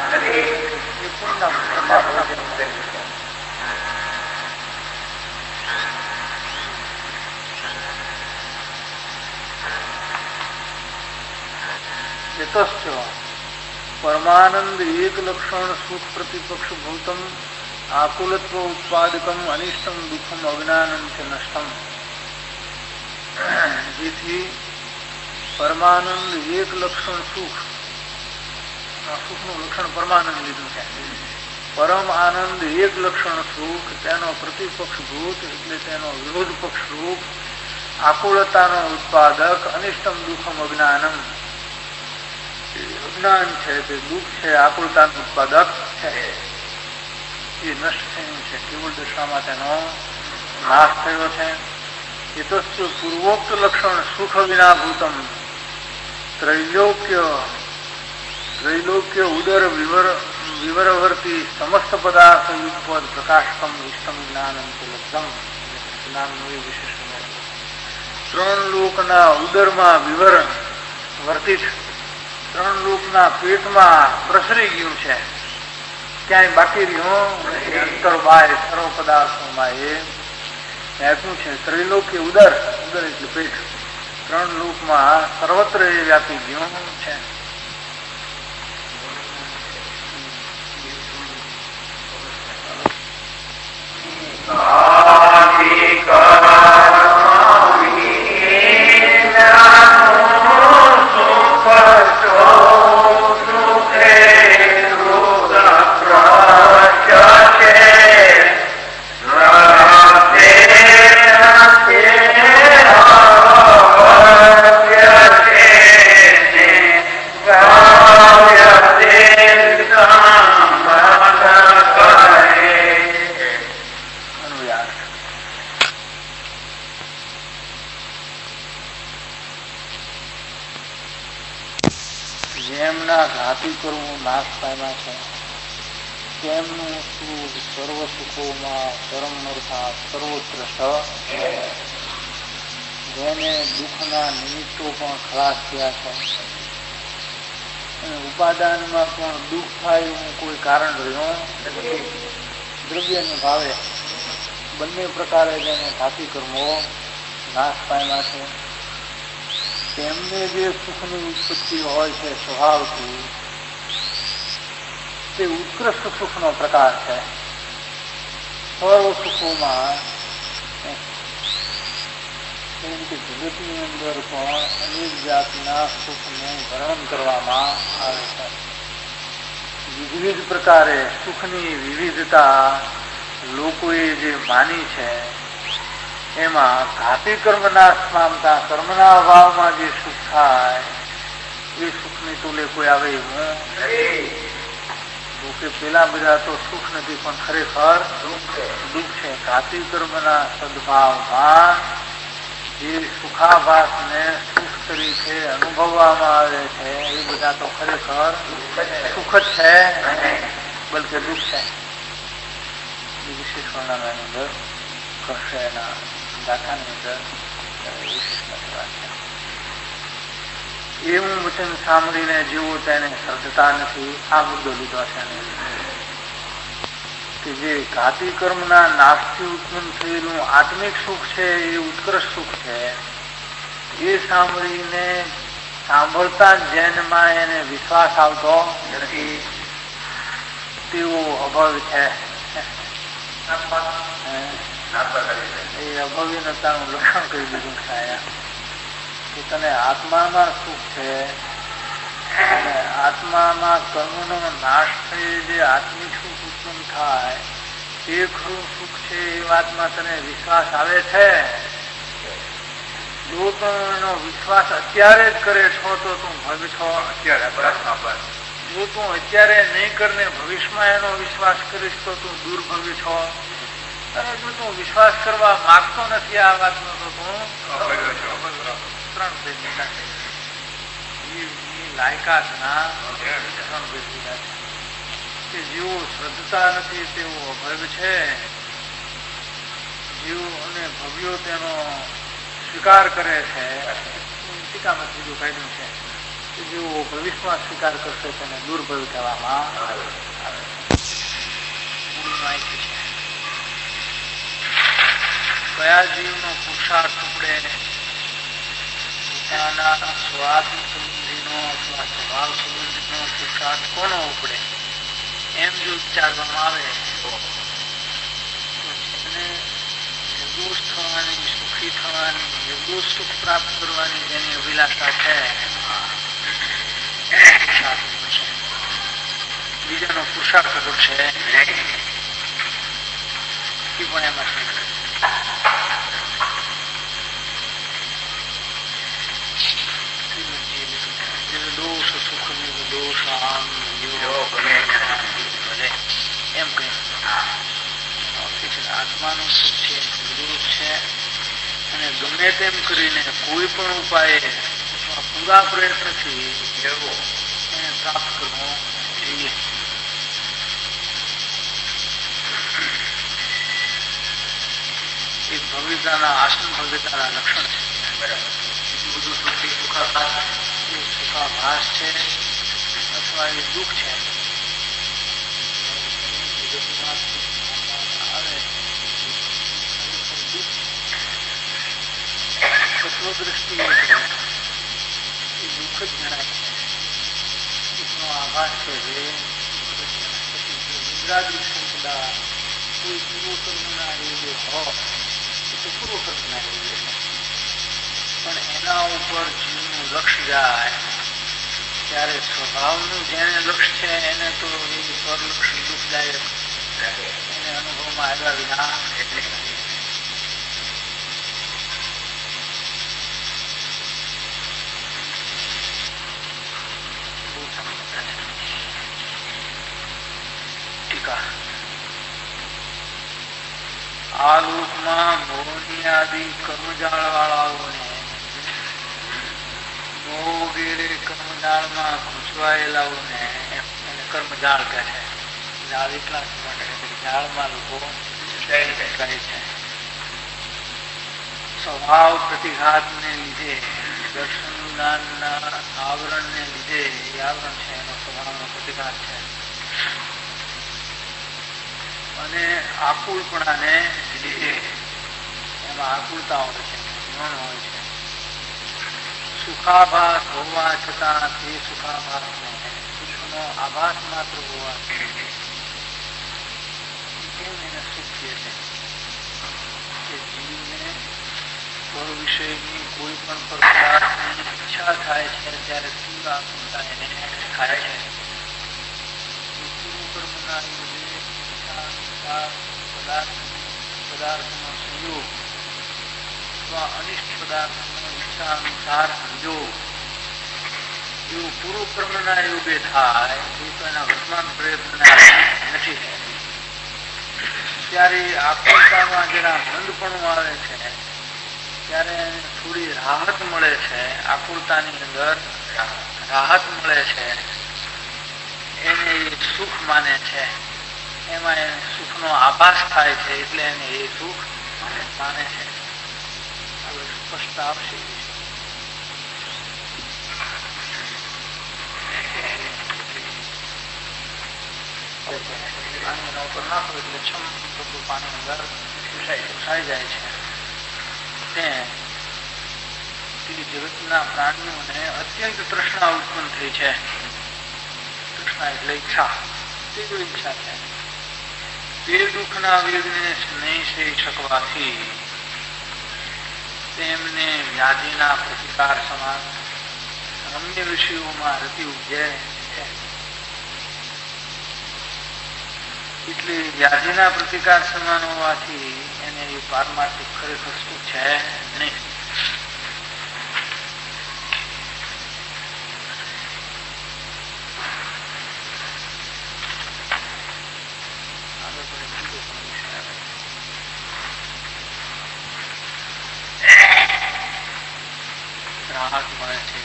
Speaker 2: પરમાનંદ એક લક્ષણ સુખ પ્રતિપક્ષ ભૂતમ આકુલત્વ ઉત્પાદકમ અનિષ્ટમ દુઃખમ અજ્ઞાનમ ચ નષ્ટમ. જેથી પરમાનંદ એક લક્ષણ સુખ, સુખનું લક્ષણ પરમાનંદ લીધું છે. પરમ આનંદ એક લક્ષણ સુખ, તેનો પ્રતિપક્ષ ભૂત એટલે તેનો વિરોધ પક્ષ રૂપ, આકુળતાનો ઉત્પાદક, અનિષ્ટમ દુઃખમ અજ્ઞાનમ. અજ્ઞાન છે તે દુઃખ છે, આકુળતાનું ઉત્પાદક છે, એ નષ્ટ થયું છે. કેવળ દશામાં તેનો નાશ થયો છે. એ તો પૂર્વોક્ત લક્ષણ સુખ વિના ભૂતમ ત્રૈલોક્ય ત્રૈલોક્ય ઉદર વિવર વિવરવર્તી સમસ્ત પદાર્થ યુગપદ પ્રકાશકમ ઇષ્ટમ જ્ઞાનમ લબ્ધમ. જ્ઞાનનું એ વિશેષણ. ત્રણ લોકના ઉદરમાં વિવર વર્તિત, ત્રણ લોકના પેટમાં પ્રસરી ગયું છે, ક્યાંય બાકી રહ્યું અંતર બાય સર્વ પદાર્થોમાં એ વ્યાપ્યું છે. ત્રિલોક્ય ઉદર, ઉદર એટલે પેટ, ત્રણ લોકમાં સર્વત્ર એ વ્યાપી ગયું છે. તેમનું સુખ સર્વ સુખોમાં પરમ અર્થાત સર્વોત્કૃષ્ટ, જેને દુઃખના નિમિત્તો પણ ખલાસ થયા છે અને ઉપાદાનમાં પણ દુઃખ થાય એવું કોઈ કારણ રહ્યો નથી. દ્રવ્યને ભાવે બંને પ્રકારે જેને ઘાતી કર્મો નાશ પામ્યા છે, તેમને જે સુખની ઉત્પત્તિ હોય છે સ્વભાવથી, તે ઉત્કૃષ્ટ સુખનો પ્રકાર છે. સર્વ સુખોમાં એમ કે જગતની અંદર પણ અનેક જાતના સુખનું વર્ણન કરવામાં આવે છે. વિવિધ પ્રકારે સુખની વિવિધતા લોકોએ જે માની છે, એમાં ઘાતી કર્મનાશ પામતા કર્મના અભાવમાં જે સુખ થાય એ સુખની તુલે કોઈ આવે એવું કે પેલા બધા તો સુખ નથી પણ ખરેખર દુઃખ છે. ઘાતી કર્મના સદભાવમાં જે સુખાભાસને સુખ તરીકે અનુભવવામાં આવે છે એ બધા તો ખરેખર સુખ જ છે, બલકે દુઃખ છે. વિશેષ વર્ણન અંદર કરશે એના દાખાની અંદર વિશેષ વાત છે. એવું વચન સાંભળીને જેવો તેને શ્રદ્ધતા નથી, આ મુદ્દો લીધો છે કે જે ઘાતી કર્મના નાશથી ઉત્પન્ન થયેલું આત્મિક સુખ છે એ ઉત્કૃષ્ટ સુખ છે. એ સાંભળીને સાંભળતા જેનમાં એને વિશ્વાસ આવતો નથી તેવો અભાવ છે. એ અભવ્યનતાનું લક્ષણ કરી દીધું છે કે તને આત્મામાં સુખ છે અને આત્મામાં કર્મનો નાશ થઈ જે આત્મિક સુખ ઉત્પન્ન થાય એ ખરું સુખ છે. એ વાતમાં તને વિશ્વાસ આવે છે. જો તું એનો વિશ્વાસ અત્યારે જ કરે છો તો તું ભવ્ય છો. અત્યારે જો તું અત્યારે નહીં કરીને ભવિષ્યમાં એનો વિશ્વાસ કરીશ તો તું દુર્ભવ્ય છો. અને જો તું વિશ્વાસ કરવા માંગતો નથી આ વાતનો તો તું ત્રણ ભેગીના લાયકાત ના ત્રણ ભેગીના કે જેવો શ્રદ્ધતા નથી તેવો અભવ્ય છે, જેવો અને ભવ્યો તેનો સ્વીકાર કરે છે. ટીકામાં ત્રીજું કાઢ્યું છે કે જેવો ભવિષ્યમાં સ્વીકાર કરશે તેને દુર્ભવ્ય કહેવામાં આવે છે. કયા જીવનો પુરુષાર્થ ઉપડે, પોતાના સ્વાદ સંબંધીનો અથવા સ્વભાવ સંબંધીનો પુરુષાર્થ કોનો ઉપડે એમ જો વિચારવામાં આવે તો એને નિર્દોષ થવાની, સુખી થવાની, નિર્દોષ સુખ પ્રાપ્ત કરવાની જેની અભિલાષા છે એનો પુરુષાર્થ ઉપડશે. બીજાનો પુરુષાર્થ ઉપડશે પણ એમાં નિર્દોષ સુખ નિર્દોષ એમ કહે આત્માનું સુખ છે, નિર્દોષ છે અને ગમે તેમ કરીને કોઈ પણ ઉપાય પૂરા પ્રયત્નથી એને પ્રાપ્ત કરવો જોઈએ. એક ભવ્યતાના આસન ભવ્યતાના લક્ષણ છે. બધું સુખી સુખાભાસ એ સુખાભાસ છે અથવા એ દુઃખ છે. તત્વદ્રષ્ટિએ એ દુઃખ જ જણાય છે. દુઃખનો આભાસ છે જે નિદ્રાદિક સંપદા કોઈ પૂર્વકર્મના યોગ્ય હોય તો પૂર્વકર્મના યોગ્ય છે, પણ એના ઉપર જીવનું લક્ષ જાય ત્યારે સ્વભાવનું જેને લક્ષ છે એને તો એ પરલક્ષ દુઃખદાયક એને અનુભવમાં આવ્યા વિના ટીકા. આ લોકમાં મોહની આદિ કર્મજાળ વાળાઓને મોહ વગેરે કર્મજાળમાં ઘૂંચવાયેલાઓને એને કર્મજાળ કહે છે. ઝાડ એટલા માટે ઝાડમાં લોકો જાય છે. સ્વભાવ પ્રતિઘાતને લીધે, દર્શન જ્ઞાનના આવરણને લીધે, એ આવરણ છે એનો સ્વભાવનો પ્રતિઘાત છે. અને આકુળપણાને લીધે એમાં આકુળતા હોય છે, ગુણ હોય છે. સુખાભાસ હોવા છતાં તે સુખાભાસ સુખનો આભાસ માત્ર હોવાથી કેમ એને સુખ કહે છે કે જીવને પર વિષયની કોઈ પણ પદાર્થની ઈચ્છા થાય છે ત્યારે તીવ્ર આકુળતા એને થાય છે. કર્મના યોગે ઈચ્છા અનુસાર પદાર્થ પદાર્થનો સંયોગ અથવા અનિષ્ટ પદાર્થનો ઈચ્છા અનુસાર સંયોગ એવું પૂર્વ કર્મના યોગે થાય એ તો એના વર્તમાન પ્રયત્નના નથી. ત્યારે આકુળતામાં જરા મંદપણું આવે છે ત્યારે થોડી રાહત મળે છે. આકુળતાની અંદર રાહત મળે છે, એને એ સુખ માને છે, એમાં એને સુખનો આભાસ થાય છે એટલે એને એ સુખ માને છે. હવે સ્પષ્ટ આપશે પાણી ઉપર નાખો એટલે છમ બધું પાણી અંદર ઉછાઈ જાય છે. જગતના પ્રાણીઓને અત્યંત તૃષ્ણા ઉત્પન્ન થઈ છે. તૃષ્ણા એટલે ઈચ્છા, તીવ્ર ઈચ્છા છે. તે દુઃખના વેગને નહીં સહી શકવાથી તેમને વ્યાધિના પ્રતિકાર સમાન રમ્ય વિષયોમાં રતિ ઉપજે છે. એટલે વ્યાધિના પ્રતિકાર સમાન હોવાથી એને એ પારમાર્થિક ખરેખર સુખ છે નહીં. રાહત મળે છે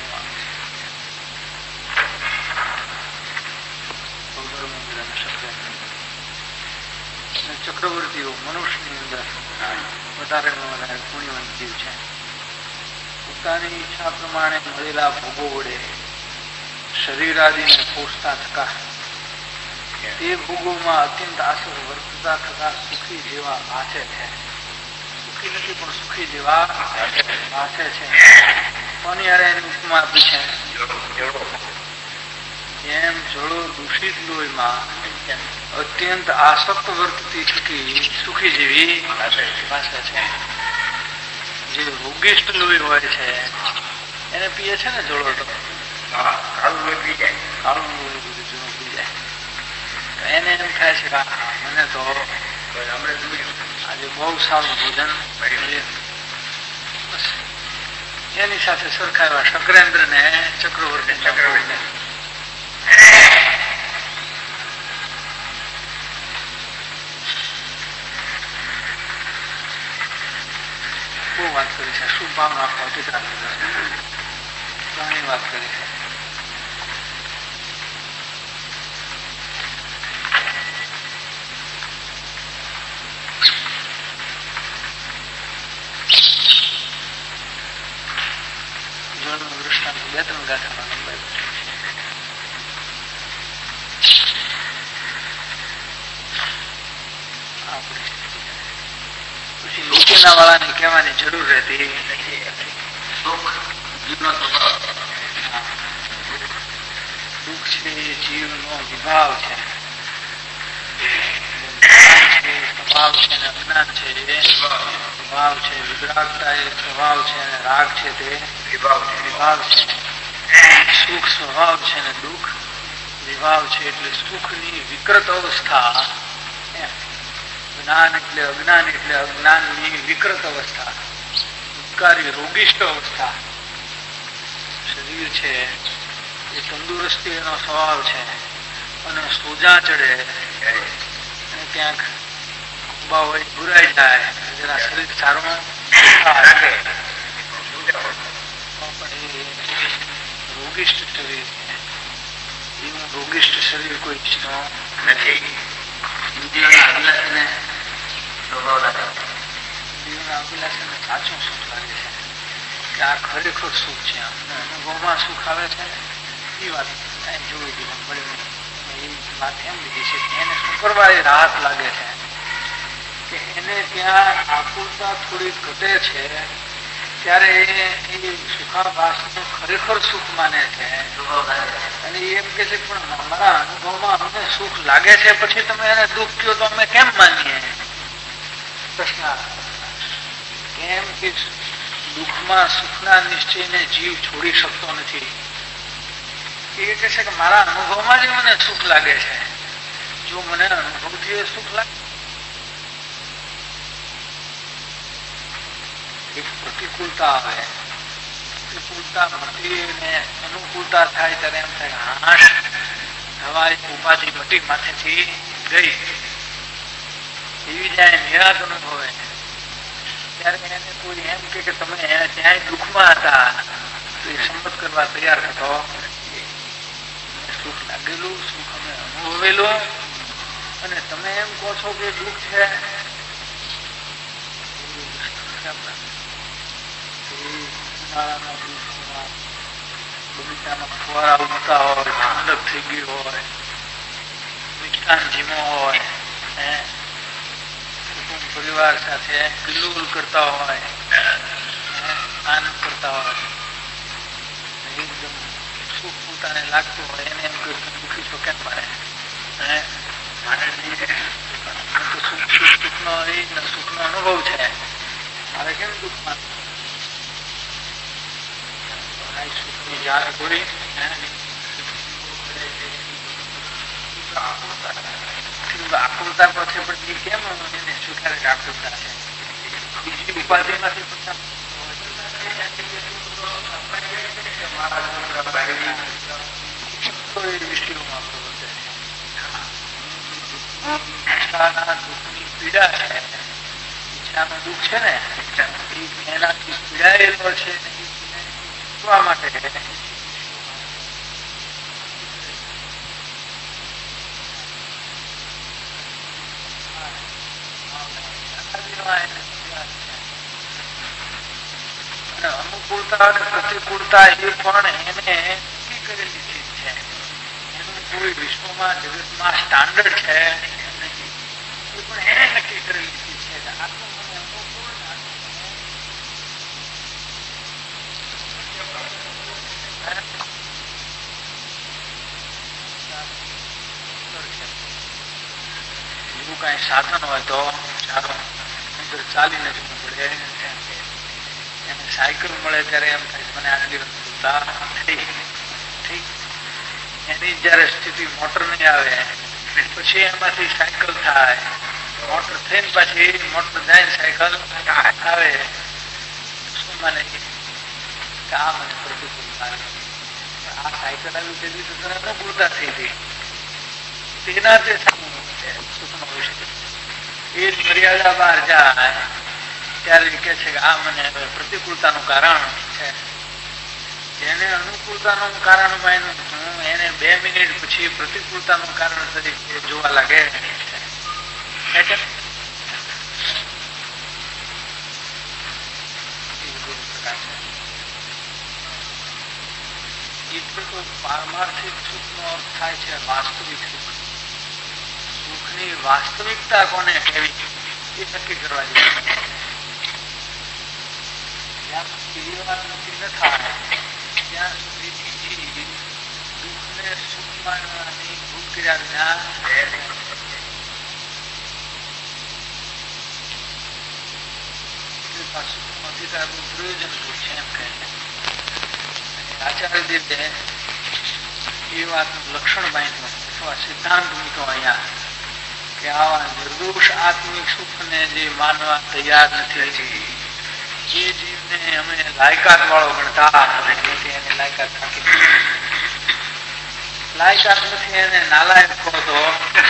Speaker 2: ચક્રવર્તીઓ મનુષ્યની અંદર વધારે વધારે પુણ્યવંત જીવ છે. પોતાની ઈચ્છા પ્રમાણે મળેલા ભોગો વડે શરીર આદિને પોષતા થતા તે ભોગોમાં અત્યંત આસર વર્તતા થતા સુખી જેવા ભાસે છે. સુખી નથી પણ સુખી જેવા ભાસે છે. કોની યારે એની ઉપમા આપી છે? જેમ જળો દૂષિત લોહીમાં અત્યંત આસક્ત વર્તતી થતી સુખી જેવી ભાષા છે. જે રોગિષ્ટ લોહી હોય છે એને પીએ છે ને જળો તો કાળું લોહી પી જાય, કાળું લોહી બધું જૂનું પી જાય. એને એમ થાય છે કે મને તો આજે બહુ સારું ભોજન એની સાથે સરખાવ્યા શક્રેન્દ્ર ને ચક્રવર્તી ચક્રવર્તી બહુ વાત કરી છે. શું ભાવ નાખવા કેટલા ઘણી વાત કરી છે. જળનું દૃષ્ટાંત બે ત્રણ ગાથામાં લંબાઈ પછી નીચેના વાળાને કહેવાની જરૂર રહેતી દુઃખ છે એ જીવનો વિભાવ છે, સ્વભાવ છે ને અજ્ઞાન છે એ વિભાવ છે. વિતરાગતા એ સ્વભાવ છે અને રાગ છે તે વિભાવ છે. સુખ સ્વભાવ છે ને દુઃખ વિભાવ છે. એટલે સુખની વિકૃત અવસ્થા, જ્ઞાન એટલે અજ્ઞાન એટલે અજ્ઞાનની વિકૃત અવસ્થા, ઉત્કારી રોગિષ્ટ અવસ્થા. શરીર છે એ તંદુરસ્તી એનો સ્વભાવ છે અને સોજા ચડે અને ક્યાંક ઉભા હોય ભૂરાઈ જાય, જેના શરીર સારું રોગિષ્ટ શરીર એવું રોગિષ્ટ શરીર કોઈ નથી. ઇન્દ્રિયોના અભિલાષને સ્વભાવ લાગે છે. ઇન્દ્રિયોના અભિલાષને સાચું સુખ લાગે છે કે આ ખરેખર સુખ છે, અમને અનુભવમાં સુખ આવે છે. એ વાત જોઈ દીધું મળ્યું એ વાત એમ લીધી છે કે એને શું કરવા એ રાહત લાગે છે કે એને ત્યાં આકુલતા થોડી ઘટે છે ત્યારે એ સુખાભાસનું ખરેખર સુખ માને છે અને એમ કે છે પણ અમારા અનુભવમાં અમને સુખ લાગે છે, પછી તમે એને દુઃખ કહો તો અમે કેમ માનીએ? પ્રશ્ન કેમ કે દુઃખમાં સુખના નિશ્ચયને જીવ છોડી શકતો નથી. એ કહે છે કે મારા અનુભવમાં જ મને સુખ લાગે છે. જો મને અનુભવથી સુખ લાગે પ્રતિકૂળતા આવે, પ્રતિકૂળતા મટીને અનુકૂળતા થાય ત્યારે એમ થાય હાશ હવા ઉપાધિ મટી માથેથી ગઈ એવી જાય નિરાત અનુભવે. ત્યારે એને કોઈ એમ કે તમે ત્યાં દુઃખમાં હતા તો એ સંમત કરવા તૈયાર હતો. સુખ લાગેલું, સુખ અમે અનુભવેલું અને તમે એમ કહો છો કે દુઃખ છે. ઉનાળાના દિવસોમાં બગીચામાં ફુવારા ઉડતા હોય, ઠંડક થઈ ગઈ હોય, મીઠાન જીમો હોય, કુટુંબ પરિવાર સાથે કિલ્લુલ કરતા હોય, આનંદ કરતા હોય, એકદમ સુખ પોતાને લાગતું હોય એને એમ કે દુઃખી છો કેમ મળે? સુખનો સુખનો અનુભવ છે, મારે કેમ દુઃખમાં? સુખની જાણ કોઈ આકૃતા પછી પણ કેમ એને સ્વીકારે કે આકૃતા છે? બીજી ઉપાધિમાંથી દુઃખની પીડા છે, ઈચ્છાનું દુઃખ છે ને એનાથી પીડાયેલો છે માટે અનુકૂળતા અને પ્રતિકૂળતા એ પણ એને નક્કી કરેલી ચીજ છે. એનું કોઈ વિશ્વમાં જગતમાં સ્ટાન્ડર્ડ છે નહીં, એ પણ એને નક્કી કરેલી ચીજ છે. આટલું મને અનુકૂળ એવું કઈ સાધન હોય તો ચાલો અંદર ચાલીને જવું પડે. એને સાયકલ મળે ત્યારે એમ થાય મને આટલી ઠીક. એની જયારે સ્થિતિ મોટર નહીં આવે પછી એમાંથી સાયકલ થાય, મોટર થઈને પછી મોટર જાય સાયકલ આવે. શું મને આ મને પ્રતિકૂળતા આ સાયકલ આવી તેથી તો તને અનુકૂળતા થઈ ગઈ. તેના તે સુખનો વિષય એ જ મર્યાદા બહાર જાય ત્યારે કે છે કે આ મને પ્રતિકૂળતાનું કારણ છે. જેને અનુકૂળતાનું કારણ માન્યું હું એને બે મિનિટ પછી પ્રતિકૂળતાનું કારણ તરીકે જોવા લાગે. એટલે તો પારમાર્થિક સુખનો અર્થ થાય છે વાસ્તવિક સુખ. સુખની વાસ્તવિકતા કોને કહેવી એ નક્કી કરવા જોઈએ. જ્યાં સુધી એ વાત નક્કી ન થાય ત્યાં સુધી દુઃખને સુખ માનવાની ભૂલ કર્યા વિના સુખનો અધિકારનું પ્રયોજન શું છે એમ કહે છે. આચાર્ય દેવે એ વાતનું લક્ષણ બાંધ્યું અથવા સિદ્ધાંત મૂક્યો અહીંયા કે આવા નિર્દોષ આત્મિક સુખને જે માનવા તૈયાર નથી એ જીવને અમે લાયકાત વાળો ગણતા એને લાયકાત થાકી લાયકાત નથી એને નાલાયક કહો તો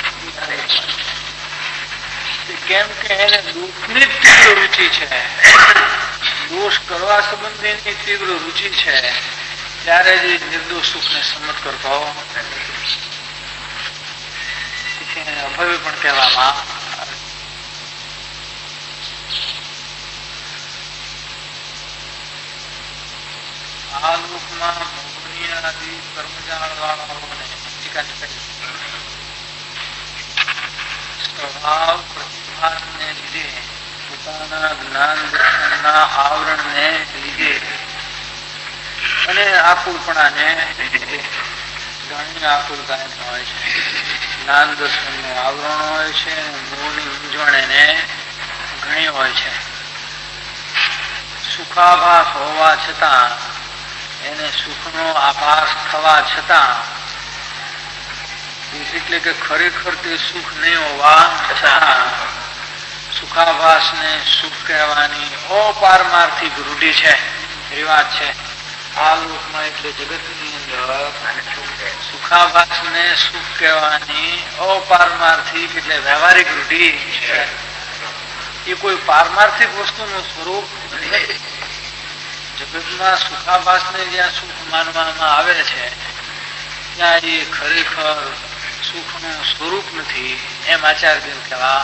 Speaker 2: કેમ કે એને દુઃખની જ તીવ્ર રુચિ છે, દોષ કરવા સંબંધીની તીવ્ર રુચિ છે. ત્યારે જ નિર્દોષ સુખને સંમત કરતો અભય પણ કહેવામાં આ લોકમાં મોહનીયાદી કર્મજાળ વાળાઓને ટીકાની કરી સ્વભાવ પ્રતિભાને લીધે પોતાના જ્ઞાન દર્શનના આવરણને લીધે અને આકુલપણાને ઘણી આકુલતા હોય છે. જ્ઞાન દર્શનનું આવરણ હોય છે અને મોહની મૂંઝવણ એને ઘણી હોય છે. સુખાભાસ હોવા છતાં એને સુખનો આભાસ થવા છતાં એટલે કે ખરેખર તે સુખ નહીં હોવા છતાં સુખાભાસને સુખ કહેવાની અપારમાર્થિક રૂઢિ છે, રિવાજ છે આ લોકમાં. એટલે જગતની અંદર સુખાભાસને સુખ કહેવાની અપારમાર્થિક એટલે વ્યવહારિક રૂઢિ છે. એ કોઈ પારમાર્થિક વસ્તુનું સ્વરૂપ નથી. જગતમાં સુખાભાસને જ્યાં સુખ માનવામાં આવે છે ત્યાં એ ખરેખર સુખનું સ્વરૂપ નથી એમ આચાર્ય કહેવા.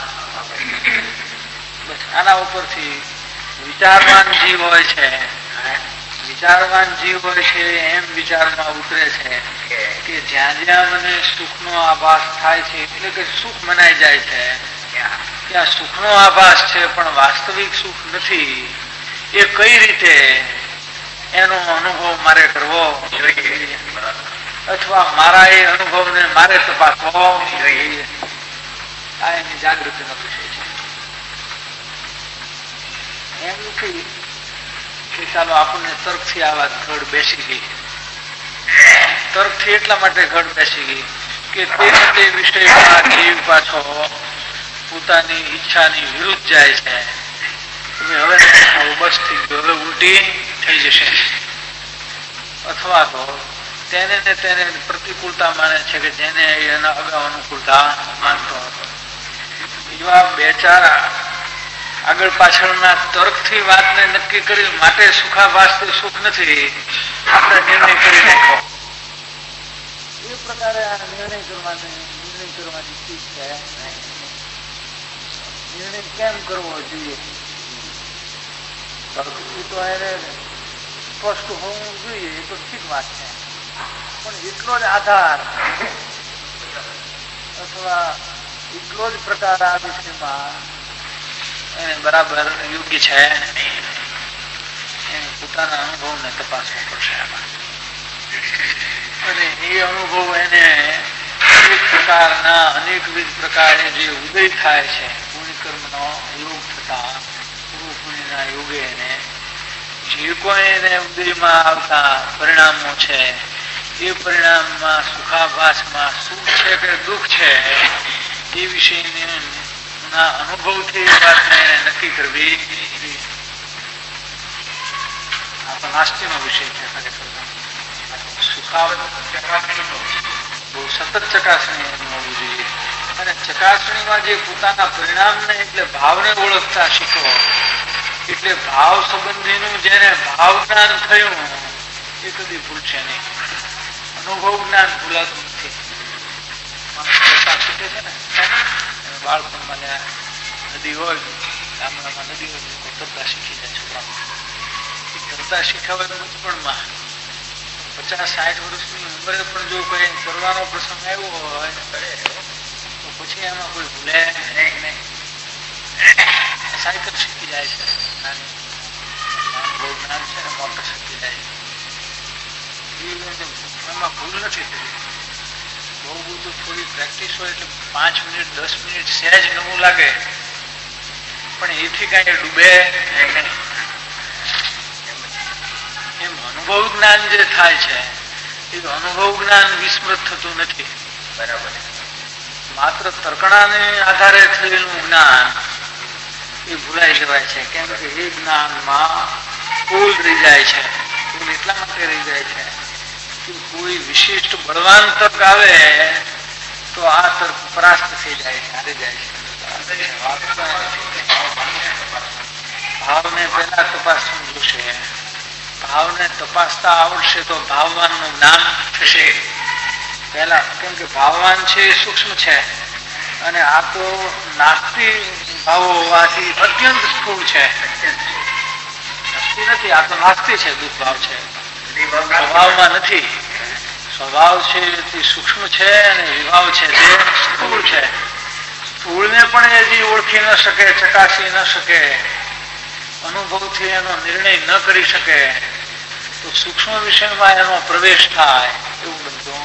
Speaker 2: આના ઉપરથી વિચારવાન જીવ હોય છે વિચારવાન જીવ હોય છે એમ વિચારમાં ઉતરે છે કે જ્યાં જ્યાં મને સુખનો આભાસ થાય છે એટલે કે સુખ મનાઈ જાય છે ત્યાં સુખનો આભાસ છે પણ વાસ્તવિક સુખ નથી. એ કઈ રીતે એનો અનુભવ મારે કરવો જોઈએ અથવા મારા એ અનુભવને મારે તપાસવો જોઈએ. આ એની જાગૃતિનો વિષય છે. એમ નથી કે ચાલો આપણને તર્કથી આ વાત ઘડ બેસી ગઈ. તર્કથી એટલા માટે ઘડ બેસી ગઈ કે તે તે વિષયમાં જીવ પાછો પોતાની ઈચ્છાની વિરુદ્ધ જાય છે. હવે બસ થઈ ગયો, હવે ઉલટી થઈ જશે. અથવા તો તેને ને તેને પ્રતિકૂળતા માને છે કે જેને એના અગાઉ અનુકૂળતા માનતો હતો. એવા બે ચાર આગળ પાછળના તર્કથી વાતને નક્કી કરી માટે સુખાભાસ તે સુખ નથી આપણે નિર્ણય કરી નાખો. એ પ્રકારે આ નિર્ણય કરવાની નિર્ણય કરવાની ચીજ છે. નિર્ણય કેમ કરવો જોઈએ? તર્કથી તો એને સ્પષ્ટ હોવું જોઈએ, એ તો ઠીક વાત છે, પણ એટલો જ આધાર અથવા એટલો જ પ્રકાર આ વિષયમાં એને બરાબર યોગ્ય છે એને પોતાના અનુભવને તપાસવો પડશે આમાં. અને એ અનુભવ એને અનેક પ્રકારના અનેકવિધ પ્રકારે જે ઉદય થાય છે પુણ્યકર્મનો યોગ થતા પૂર્વ પુણ્યના યોગે એને જે કોઈ એને ઉદયમાં આવતા પરિણામો છે એ પરિણામમાં સુખાભાસમાં સુખ છે કે દુઃખ છે એ વિષયની ના અનુભવથી વાતને નક્કી કરવી. આ તો નાસ્તિનો વિષય છે. ખરેખર સુખાવ બહુ સતત ચકાસણી હોવું જોઈએ. અને ચકાસણીમાં જે પોતાના પરિણામને એટલે ભાવને ઓળખતા શીખો. એટલે ભાવ સંબંધીનું જેને ભાવ જ્ઞાન થયું એ કદી ભૂલશે નહીં. અનુભવ જ્ઞાન ભૂલાતું નથી. શીખે છે ને બાળપણમાં નદી હોય ગામડામાં નદી હોય તરતા શીખી જાય છોકરાઓ. તરતા શીખાવે બચપણમાં પચાસ સાઠ વર્ષની ઉંમરે પણ જો કોઈ કરવાનો પ્રસંગ આવ્યો હોય તો પછી એમાં કોઈ ભૂલે નહીં. સાયકલ શીખી જાય છે, બહુ જ્ઞાન છે ને મોટર શીખી જાય છે. એમાં ભૂલ નથી થતી. બહુ બધું થોડી પ્રેક્ટિસ હોય એટલે પાંચ મિનિટ દસ મિનિટ સહેજ નવું લાગે પણ એથી કઈ ડૂબે નહીં. એમ અનુભવ જ્ઞાન જે થાય છે એ અનુભવ જ્ઞાન વિસ્મૃત થતું નથી. બરાબર. માત્ર તર્કણાને આધારે થયેલું જ્ઞાન એ ભૂલાઈ જવાય છે. કેમ કે એ જ્ઞાનમાં ભૂલ રહી જાય છે. ભૂલ એટલા માટે રહી જાય છે કોઈ વિશિષ્ટ બળવાન તર્ક આવે તો આ તર્ક પરાસ્ત થઈ જાય છે, હારી જાય છે. ભાવને પેલા તપાસવું જોશે. ભાવને તપાસતા આવડશે તો ભાવવાન નું જ્ઞાન થશે પેલા. કેમ કે ભાવવાન છે એ સૂક્ષ્મ છે અને આ તો નાસ્તી ભાવો હોવાથી અત્યંત સ્થૂળ છે. નાસ્તી નથી, આ તો નાસ્તી છે, દુઃખ ભાવ છે, સ્વભાવમાં નથી. સ્વભાવ છે તે સૂક્ષ્મ છે અને વિભાવ છે તે સ્થૂળ છે. સ્થૂળને પણ હજી ઓળખી ન શકે, ચકાસી ન શકે, અનુભવથી એનો નિર્ણય ન કરી શકે તો સૂક્ષ્મ વિષયમાં એનો પ્રવેશ થાય એવું બનતું.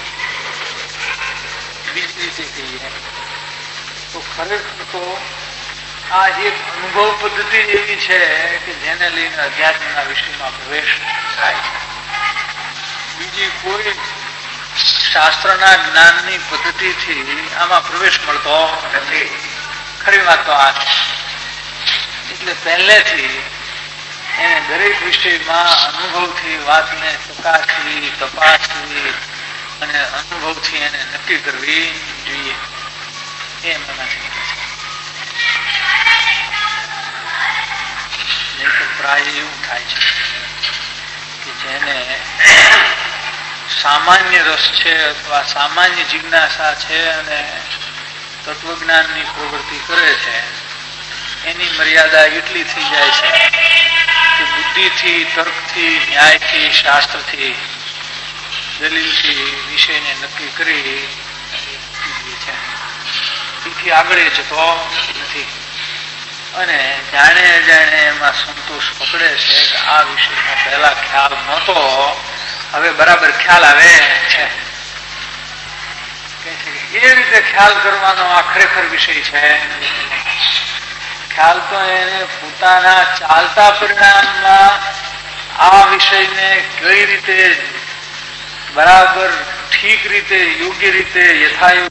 Speaker 2: બીજી રીતે કહીએ તો ખરેખર તો આ એક અનુભવ પદ્ધતિ એવી છે કે જેને લઈને અધ્યાત્મના વિષયમાં પ્રવેશ થાય છે. બીજી કોઈ શાસ્ત્રના જ્ઞાનની પદ્ધતિથી આમાં પ્રવેશ મળતો નથી. ખરી વાત તો આ છે. એટલે પહેલેથી એને દરેક વિષયમાં અનુભવથી વાતને ચકાસવી, તપાસવી અને અનુભવથી એને નક્કી કરવી જોઈએ. એમ એમાંથી નહીં તો પ્રાય એવું થાય છે કે જેને સામાન્ય રસ છે અથવા સામાન્ય જિજ્ઞાસા છે અને તત્વજ્ઞાનની પ્રવૃત્તિ કરે છે એની મર્યાદા એટલી થઈ જાય છે કે બુદ્ધિથી, તર્કથી, ન્યાયથી, શાસ્ત્રથી, દલીલથી વિષયને નક્કી કરી છે. એથી આગળ જતો નથી. અને જાણે જાણે એમાં સંતોષ પકડે છે કે આ વિષયનો પહેલા ખ્યાલ નહોતો, હવે બરાબર ખ્યાલ આવે છે. એ રીતે ખ્યાલ કરવાનો આ ખરેખર વિષય છે. ખ્યાલ તો એને પોતાના ચાલતા પરિણામમાં આ વિષયને કઈ રીતે બરાબર ઠીક રીતે, યોગ્ય રીતે, યથાયોગ